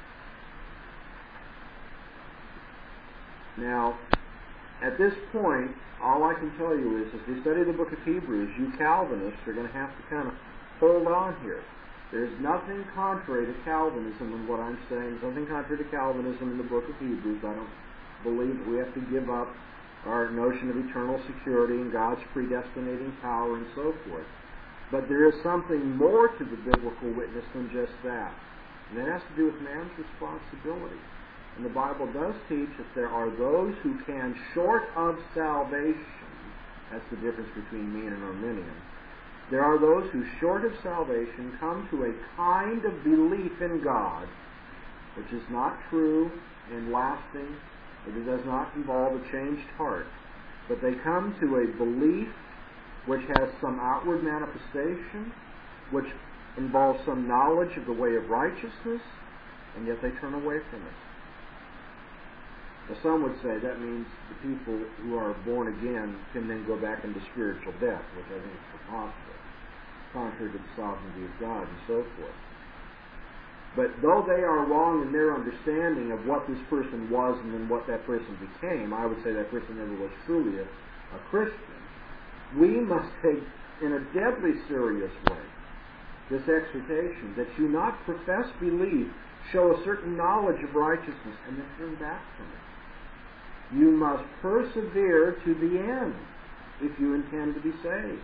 Now, at this point, all I can tell you is, as we study the book of Hebrews, you Calvinists are going to have to kind of hold on here. There's nothing contrary to Calvinism in what I'm saying. There's nothing contrary to Calvinism in the book of Hebrews. I don't believe that we have to give up our notion of eternal security and God's predestinating power and so forth. But there is something more to the biblical witness than just that. And that has to do with man's responsibility. And the Bible does teach that there are those who can, short of salvation, that's the difference between me and an Arminian, there are those who, short of salvation, come to a kind of belief in God which is not true and lasting, it does not involve a changed heart, but they come to a belief which has some outward manifestation, which involves some knowledge of the way of righteousness, and yet they turn away from it. Now, some would say that means the people who are born again can then go back into spiritual death, which I think is impossible, contrary to the sovereignty of God and so forth. But though they are wrong in their understanding of what this person was and then what that person became, I would say that person never was truly a Christian. We must take in a deadly serious way this exhortation that you not profess belief, show a certain knowledge of righteousness, and then turn back from it. You must persevere to the end if you intend to be saved.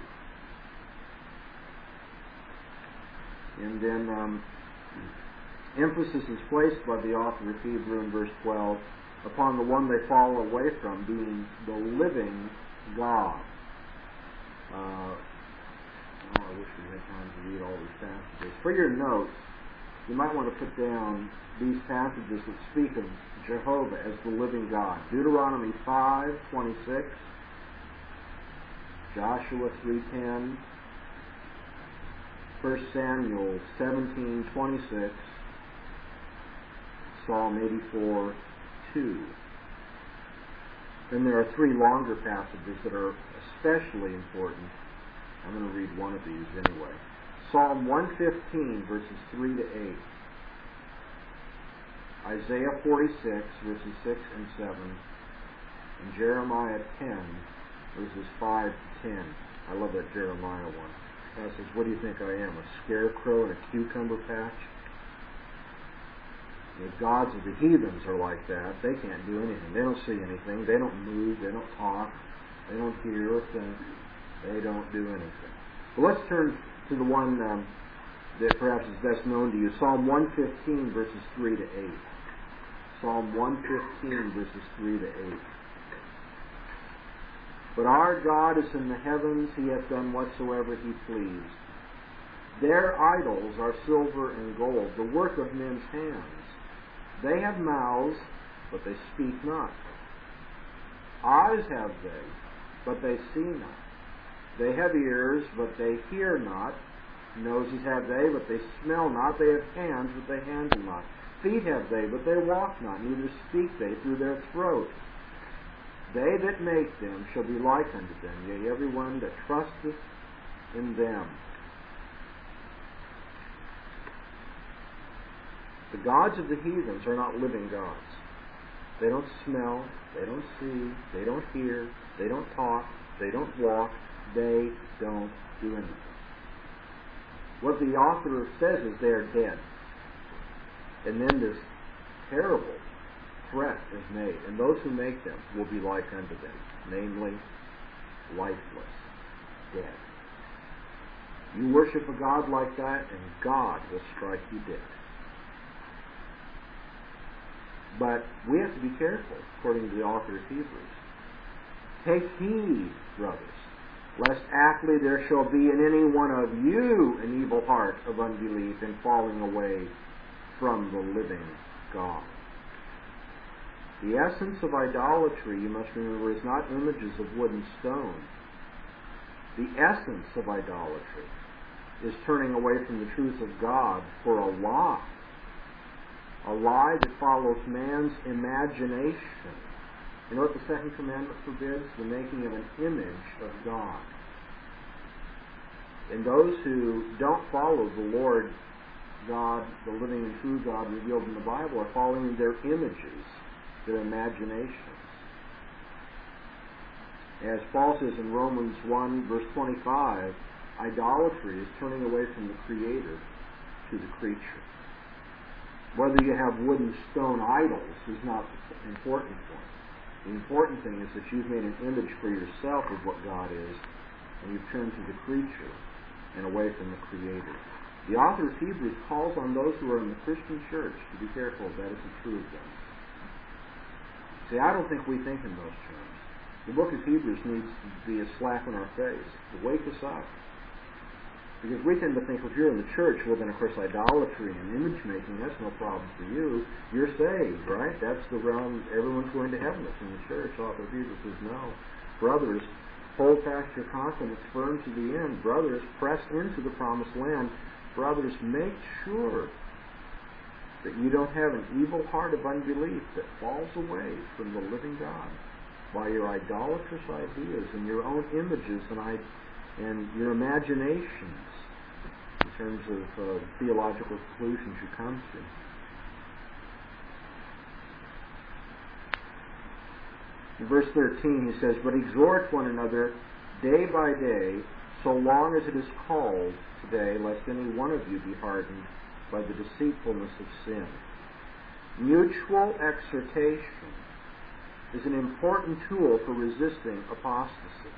And then emphasis is placed by the author of Hebrew in verse 12 upon the one they fall away from, being the living God. I wish we had time to read all these passages. For your notes, you might want to put down these passages that speak of Jehovah as the living God. Deuteronomy 5:26, Joshua 3:10, 1 Samuel 17:26, Psalm 84:2. Then there are three longer passages that are especially important. I'm going to read one of these anyway. Psalm 115, verses 3 to 8. Isaiah 46, verses 6 and 7. And Jeremiah 10, verses 5 to 10. I love that Jeremiah one. It says, what do you think I am, a scarecrow in a cucumber patch? The gods of the heathens are like that. They can't do anything. They don't see anything. They don't move. They don't talk. They don't hear or think. They don't do anything. Well, let's turn to the one that perhaps is best known to you. Psalm 115, verses 3 to 8. Psalm 115, verses 3 to 8. But our God is in the heavens. He hath done whatsoever he pleased. Their idols are silver and gold, the work of men's hands. They have mouths, but they speak not. Eyes have they, but they see not. They have ears, but they hear not. Noses have they, but they smell not. They have hands, but they handle not. Feet have they, but they walk not. Neither speak they through their throat. They that make them shall be like unto them, yea, every one that trusteth in them. The gods of the heathens are not living gods. They don't smell, they don't see, they don't hear, they don't talk, they don't walk, they don't do anything. What the author says is they are dead. And then this terrible threat is made, and those who make them will be like unto them, namely, lifeless, dead. You worship a God like that, and God will strike you dead. But we have to be careful, according to the author of Hebrews. Take heed, brothers, lest haply there shall be in any one of you an evil heart of unbelief in falling away from the living God. The essence of idolatry, you must remember, is not images of wood and stone. The essence of idolatry is turning away from the truth of God for a lie that follows man's imagination. You know what the second commandment forbids? The making of an image of God. And those who don't follow the Lord God, the living and true God revealed in the Bible, are following their images, their imaginations. As Paul says in Romans 1, verse 25, idolatry is turning away from the Creator to the creature. Whether you have wood and stone idols is not the important point. The important thing is that you've made an image for yourself of what God is, and you've turned to the creature and away from the Creator. The author of Hebrews calls on those who are in the Christian church to be careful of that isn't true of them. See, I don't think we think in those terms. The book of Hebrews needs to be a slap in our face, to wake us up. Because we tend to think, if you're in the church, well then of course idolatry and image making, that's no problem for you. You're saved, right? That's the realm, everyone's going to heaven that's in the church. Author of Hebrews says, no. Brothers, hold fast your confidence firm to the end. Brothers, press into the promised land. Brothers, make sure that you don't have an evil heart of unbelief that falls away from the living God by your idolatrous ideas and your own images and your imaginations. in terms of theological conclusions you come to. In verse 13 he says, "But exhort one another day by day, so long as it is called today, lest any one of you be hardened by the deceitfulness of sin." Mutual exhortation is an important tool for resisting apostasy.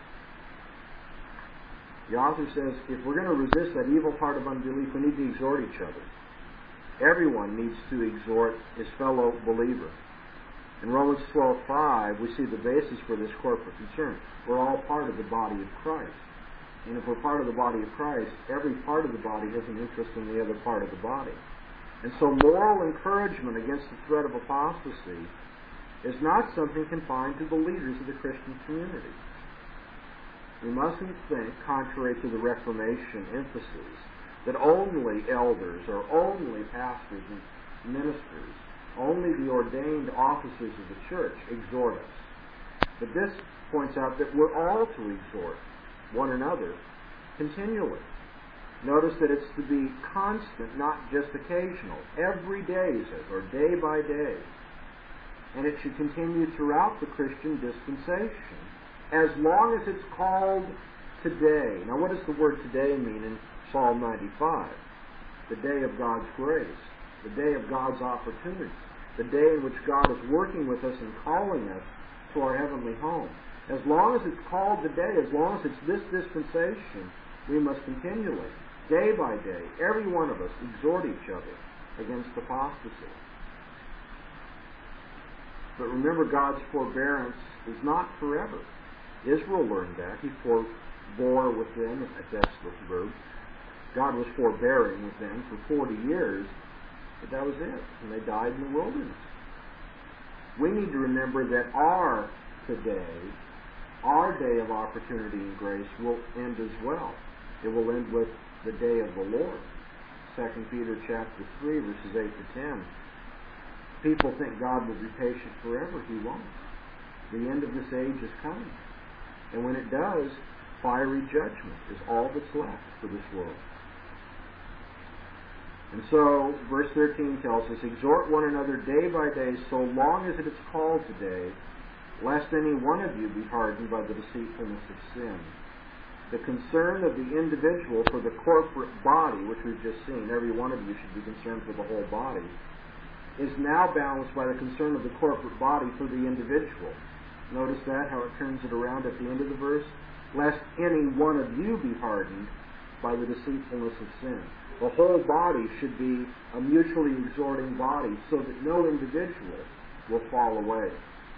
The author says, if we're going to resist that evil part of unbelief, we need to exhort each other. Everyone needs to exhort his fellow believer. In Romans 12:5, we see the basis for this corporate concern. We're all part of the body of Christ. And if we're part of the body of Christ, every part of the body has an interest in the other part of the body. And so moral encouragement against the threat of apostasy is not something confined to the leaders of the Christian community. We mustn't think, contrary to the Reformation emphasis, that only elders or only pastors and ministers, only the ordained officers of the church exhort us. But this points out that we're all to exhort one another continually. Notice that it's to be constant, not just occasional. Every day, he says, or day by day. And it should continue throughout the Christian dispensation, as long as it's called today. Now, what does the word today mean in Psalm 95? The day of God's grace, the day of God's opportunity, the day in which God is working with us and calling us to our heavenly home. As long as it's called today, as long as it's this dispensation, we must continually, day by day, every one of us exhort each other against apostasy. But remember, God's forbearance is not forever. Israel learned that. He forbore with them, a desperate verb. God was forbearing with them for 40 years, but that was it. And they died in the wilderness. We need to remember that our today, our day of opportunity and grace will end as well. It will end with the day of the Lord. 2 Peter chapter 3, verses 8 to 10. People think God will be patient forever. He won't. The end of this age is coming. And when it does, fiery judgment is all that's left for this world. And so, verse 13 tells us, exhort one another day by day, so long as it is called today, lest any one of you be hardened by the deceitfulness of sin. The concern of the individual for the corporate body, which we've just seen, every one of you should be concerned for the whole body, is now balanced by the concern of the corporate body for the individual. Notice that, how it turns it around at the end of the verse? Lest any one of you be hardened by the deceitfulness of sin. The whole body should be a mutually exhorting body so that no individual will fall away.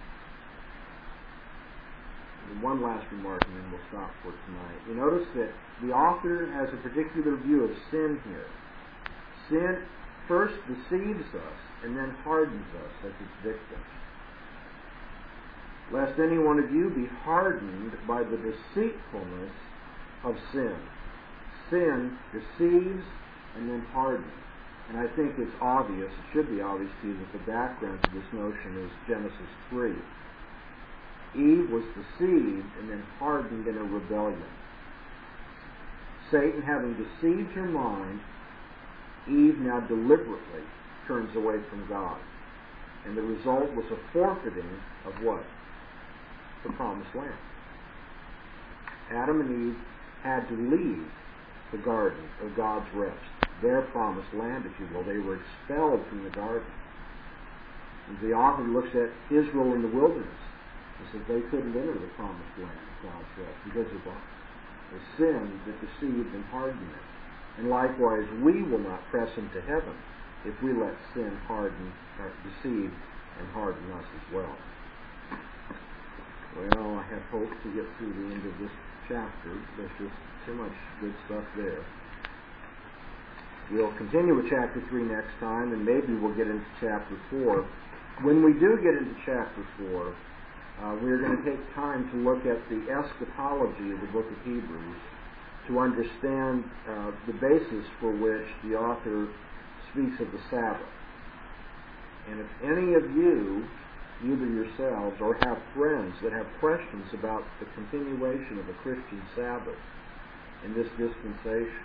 And one last remark and then we'll stop for tonight. You notice that the author has a particular view of sin here. Sin first deceives us and then hardens us as its victim. Lest any one of you be hardened by the deceitfulness of sin. Sin deceives and then hardens. And I think it's obvious, it should be obvious to you, that the background to this notion is Genesis 3. Eve was deceived and then hardened in a rebellion. Satan, having deceived her mind, Eve now deliberately turns away from God. And the result was a forfeiting of what? The promised land. Adam and Eve had to leave the garden of God's rest, their promised land, if you will. They were expelled from the garden. And the author looks at Israel in the wilderness and says they couldn't enter the promised land of God's rest because of the sin that deceived and hardened them. And likewise, we will not press into heaven if we let sin harden, or deceive and harden us as well. Well, I have hoped to get through the end of this chapter. There's just too much good stuff there. We'll continue with chapter 3 next time, and maybe we'll get into chapter 4. When we do get into chapter 4, we're going to take time to look at the eschatology of the book of Hebrews to understand the basis for which the author speaks of the Sabbath. And if any of you, either yourselves or have friends that have questions about the continuation of the Christian Sabbath in this dispensation,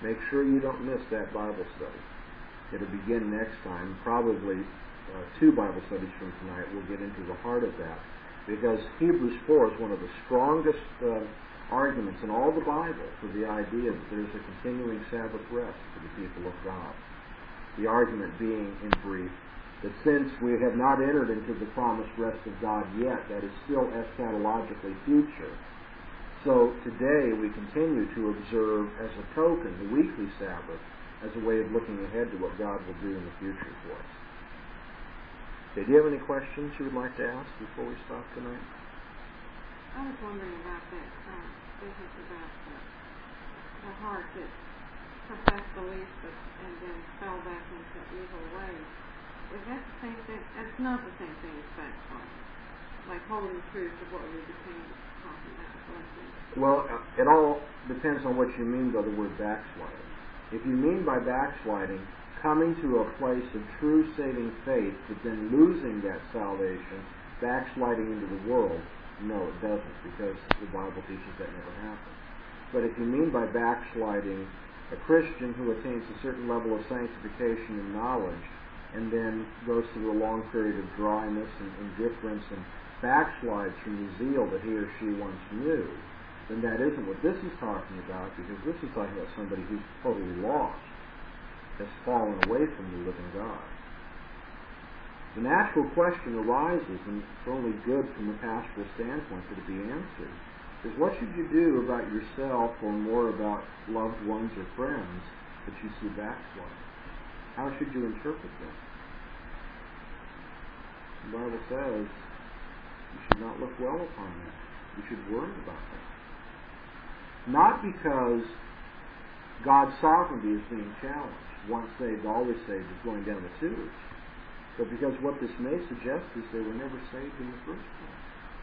make sure you don't miss that Bible study. It'll begin next time. Probably 2 Bible studies from tonight. We'll get into the heart of that. Because Hebrews 4 is one of the strongest arguments in all the Bible for the idea that there's a continuing Sabbath rest for the people of God. The argument being, in brief, that since we have not entered into the promised rest of God yet, that is still eschatologically future. So today we continue to observe as a token the weekly Sabbath as a way of looking ahead to what God will do in the future for us. Okay, do you have any questions you would like to ask before we stop tonight? I was wondering about that business about the heart that professed belief and then fell back into evil ways. Is that the same thing? That's not the same thing as backsliding. Like holding true to what we became talking about. Well, it all depends on what you mean by the word backsliding. If you mean by backsliding coming to a place of true saving faith, but then losing that salvation, backsliding into the world, no, it doesn't, because the Bible teaches that never happens. But if you mean by backsliding a Christian who attains a certain level of sanctification and knowledge, and then goes through a long period of dryness and indifference and backslides from the zeal that he or she once knew, then that isn't what this is talking about, because this is talking about somebody who's totally lost, has fallen away from the living God. The natural question arises, and it's only good from a pastoral standpoint that it be answered, is what should you do about yourself or more about loved ones or friends that you see backsliding? How should you interpret them? The Bible says you should not look well upon them. You should worry about them. Not because God's sovereignty is being challenged. Once saved, always saved is going down the tubes. But because what this may suggest is they were never saved in the first place.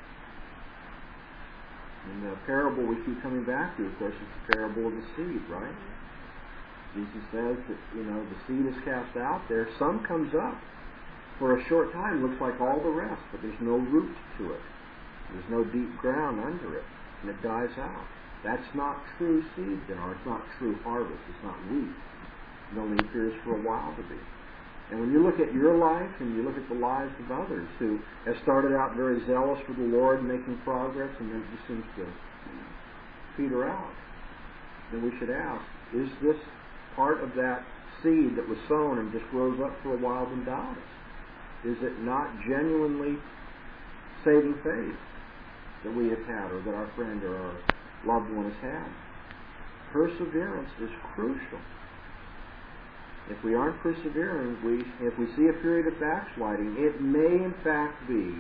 And the parable we keep coming back to, of course, is the parable of the seed, right? Jesus says that, the seed is cast out there. Some comes up for a short time, looks like all the rest, but there's no root to it. There's no deep ground under it, and it dies out. That's not true seed, then, or it's not true harvest. It's not wheat. It only appears for a while to be. And when you look at your life and you look at the lives of others who have started out very zealous for the Lord, making progress, and then it just seems to peter out, then we should ask, is this part of that seed that was sown and just grows up for a while and dies? Is it not genuinely saving faith that we have had, or that our friend or our loved one has had? Perseverance is crucial. If we aren't persevering, if we see a period of backsliding, it may in fact be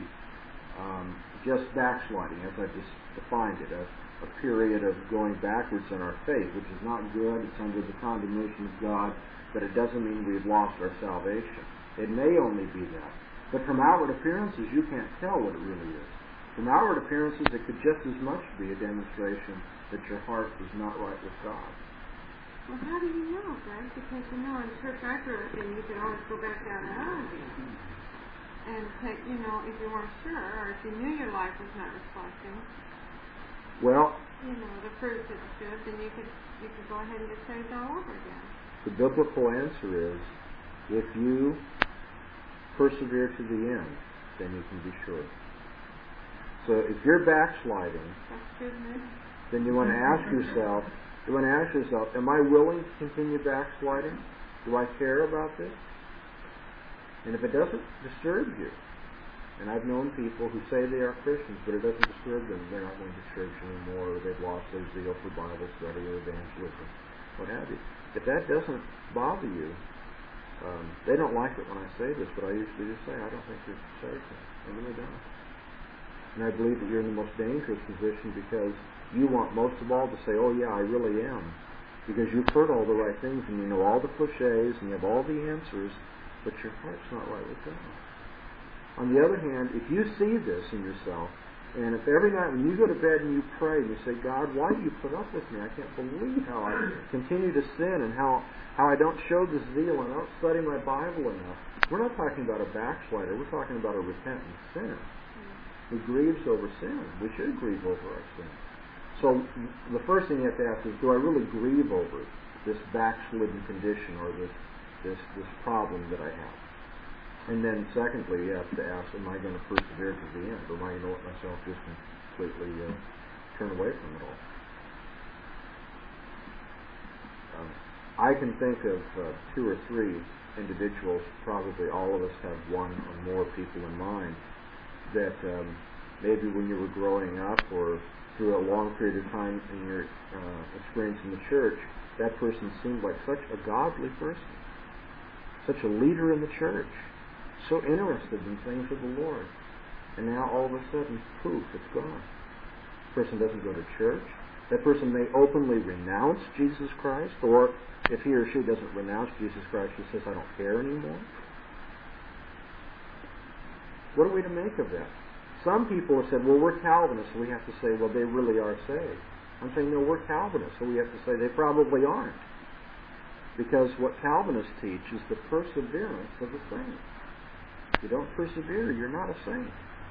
just backsliding, as I just defined it, a period of going backwards in our faith, which is not good. It's under the condemnation of God, but it doesn't mean we've lost our salvation. It may only be that. But from outward appearances, you can't tell what it really is. From outward appearances, it could just as much be a demonstration that your heart is not right with God. Well, how do you know, Greg? Because in the church I grew up in, you could always go back down the road again. And take, if you weren't sure, or if you knew your life was not reflecting, well, the fruit that it should, then you could go ahead and get saved all over again. The biblical answer is, if you persevere to the end, then you can be sure. So if you're backsliding, that's good news. Then you want to ask yourself, am I willing to continue backsliding? Do I care about this? And if it doesn't disturb you, and I've known people who say they are Christians, but it doesn't disturb them, they're not going to church anymore, or they've lost their zeal for Bible study or evangelism, what have you. If that doesn't bother you, they don't like it when I say this, but I usually just say, I don't think you're saved. I really don't. And I believe that you're in the most dangerous position, because you want most of all to say, oh yeah, I really am. Because you've heard all the right things, and you know all the cliches, and you have all the answers, but your heart's not right with God. On the other hand, if you see this in yourself, and if every night when you go to bed and you pray and you say, God, why do you put up with me? I can't believe how I continue to sin, and how I don't show this zeal, and I don't study my Bible enough. We're not talking about a backslider. We're talking about a repentant sinner who grieves over sin. We should grieve over our sin. So the first thing you have to ask is, do I really grieve over it? this backslidden condition or this problem that I have. And then secondly, you have to ask, am I going to persevere to the end? Or am I going to let myself just completely turn away from it all? I can think of 2 or 3 individuals, probably all of us have one or more people in mind, that maybe when you were growing up or through a long period of time in your experience in the church, that person seemed like such a godly person, such a leader in the church, so interested in things of the Lord. And now all of a sudden, poof, it's gone. The person doesn't go to church. That person may openly renounce Jesus Christ, or if he or she doesn't renounce Jesus Christ, she says, I don't care anymore. What are we to make of that? Some people have said, well, we're Calvinists, so we have to say, well, they really are saved. I'm saying, no, we're Calvinists, so we have to say they probably aren't. Because what Calvinists teach is the perseverance of a saint. If you don't persevere, you're not a saint.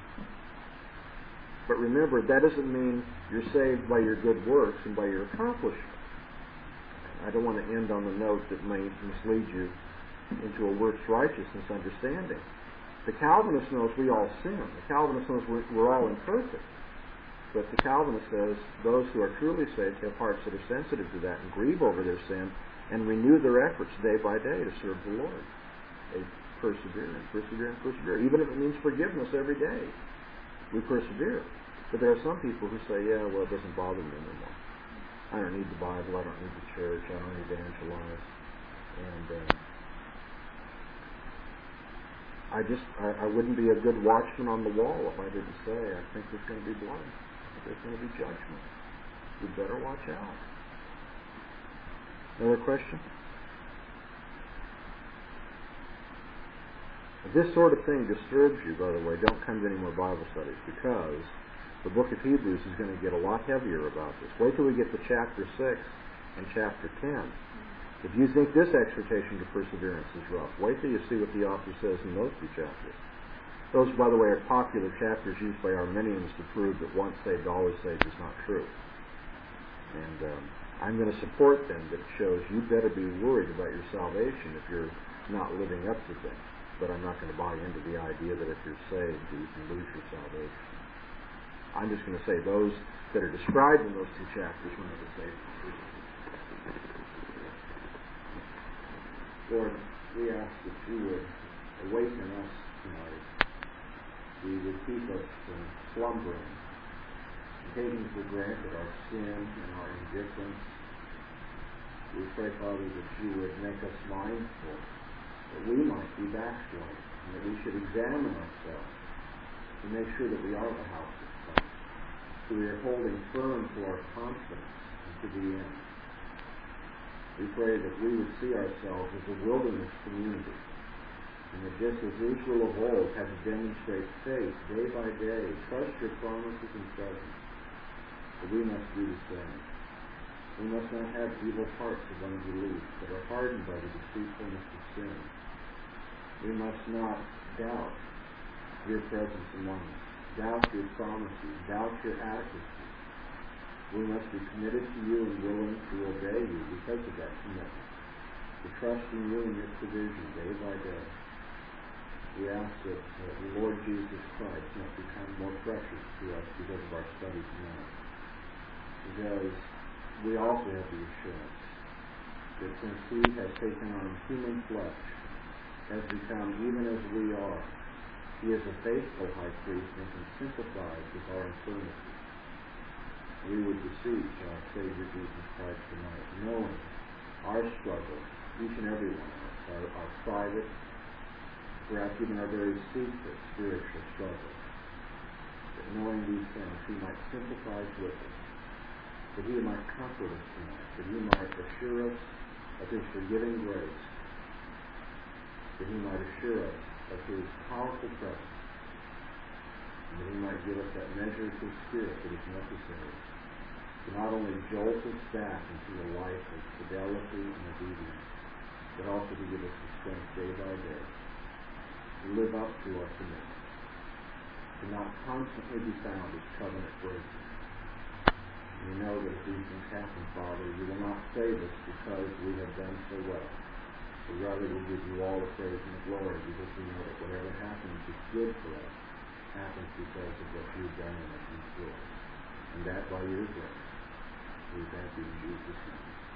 But remember, that doesn't mean you're saved by your good works and by your accomplishments. I don't want to end on a note that may mislead you into a works righteousness understanding. The Calvinist knows we all sin. The Calvinist knows we're all imperfect. But the Calvinist says those who are truly saved have hearts that are sensitive to that and grieve over their sin and renew their efforts day by day to serve the Lord. They persevere and persevere and persevere. Even if it means forgiveness every day, we persevere. But there are some people who say, yeah, well, it doesn't bother me anymore. I don't need the Bible. I don't need the church. I don't evangelize. And I wouldn't be a good watchman on the wall if I didn't say, I think there's going to be blood. There's going to be judgment. You'd better watch out. Another question? If this sort of thing disturbs you, by the way, don't come to any more Bible studies, because the book of Hebrews is going to get a lot heavier about this. Wait till we get to chapter 6 and chapter 10. If you think this exhortation to perseverance is rough, wait till you see what the author says in those 2 chapters. Those, by the way, are popular chapters used by Arminians to prove that once saved, always saved is not true. And I'm going to support them that shows you better be worried about your salvation if you're not living up to things. But I'm not going to buy into the idea that if you're saved, you can lose your salvation. I'm just going to say those that are described in those 2 chapters when it was saved. Lord, we ask that you would awaken us tonight. We would keep us from slumbering, taking for granted our sin and our indifference. We pray, Father, that you would make us mindful that we might be backsliding, and that we should examine ourselves to make sure that we are the house of Christ, so we are holding firm to our confidence and to the end. We pray that we would see ourselves as a wilderness community, and that just as Israel of old had to demonstrate faith day by day, trust your promises and presence, that we must do the same. We must not have evil hearts of unbelief that are hardened by the deceitfulness of sin. We must not doubt your presence among us, doubt your promises, doubt your adequacy. We must be committed to you and willing to obey you because of that commitment, to trust in you and your provision day by day. We ask that the Lord Jesus Christ must become more precious to us because of our study tonight. Because we also have the assurance that since he has taken on human flesh, has become even as we are, he is a faithful high priest and can sympathize with our infirmities. We would beseech our Savior Jesus Christ tonight, knowing our struggle, each and every one of us, our private, perhaps even our very secret spiritual struggle, that knowing these things, he might sympathize with us, that he might comfort us tonight, that he might assure us of his forgiving grace, that he might assure us of his powerful presence, and that he might give us that measure of his Spirit that is necessary to not only jolt us back into a life of fidelity and obedience, but also to give us the strength day by day to live up to our commitment, to not constantly be found as covenant breakers, We know that if these things happen, Father, you will not save us because we have done so well. But rather we'll give you all the praise and the glory because we know that whatever happens is good for us, happens because of what you've done in us and for us. And that by your grace. We thank you in Jesus' name.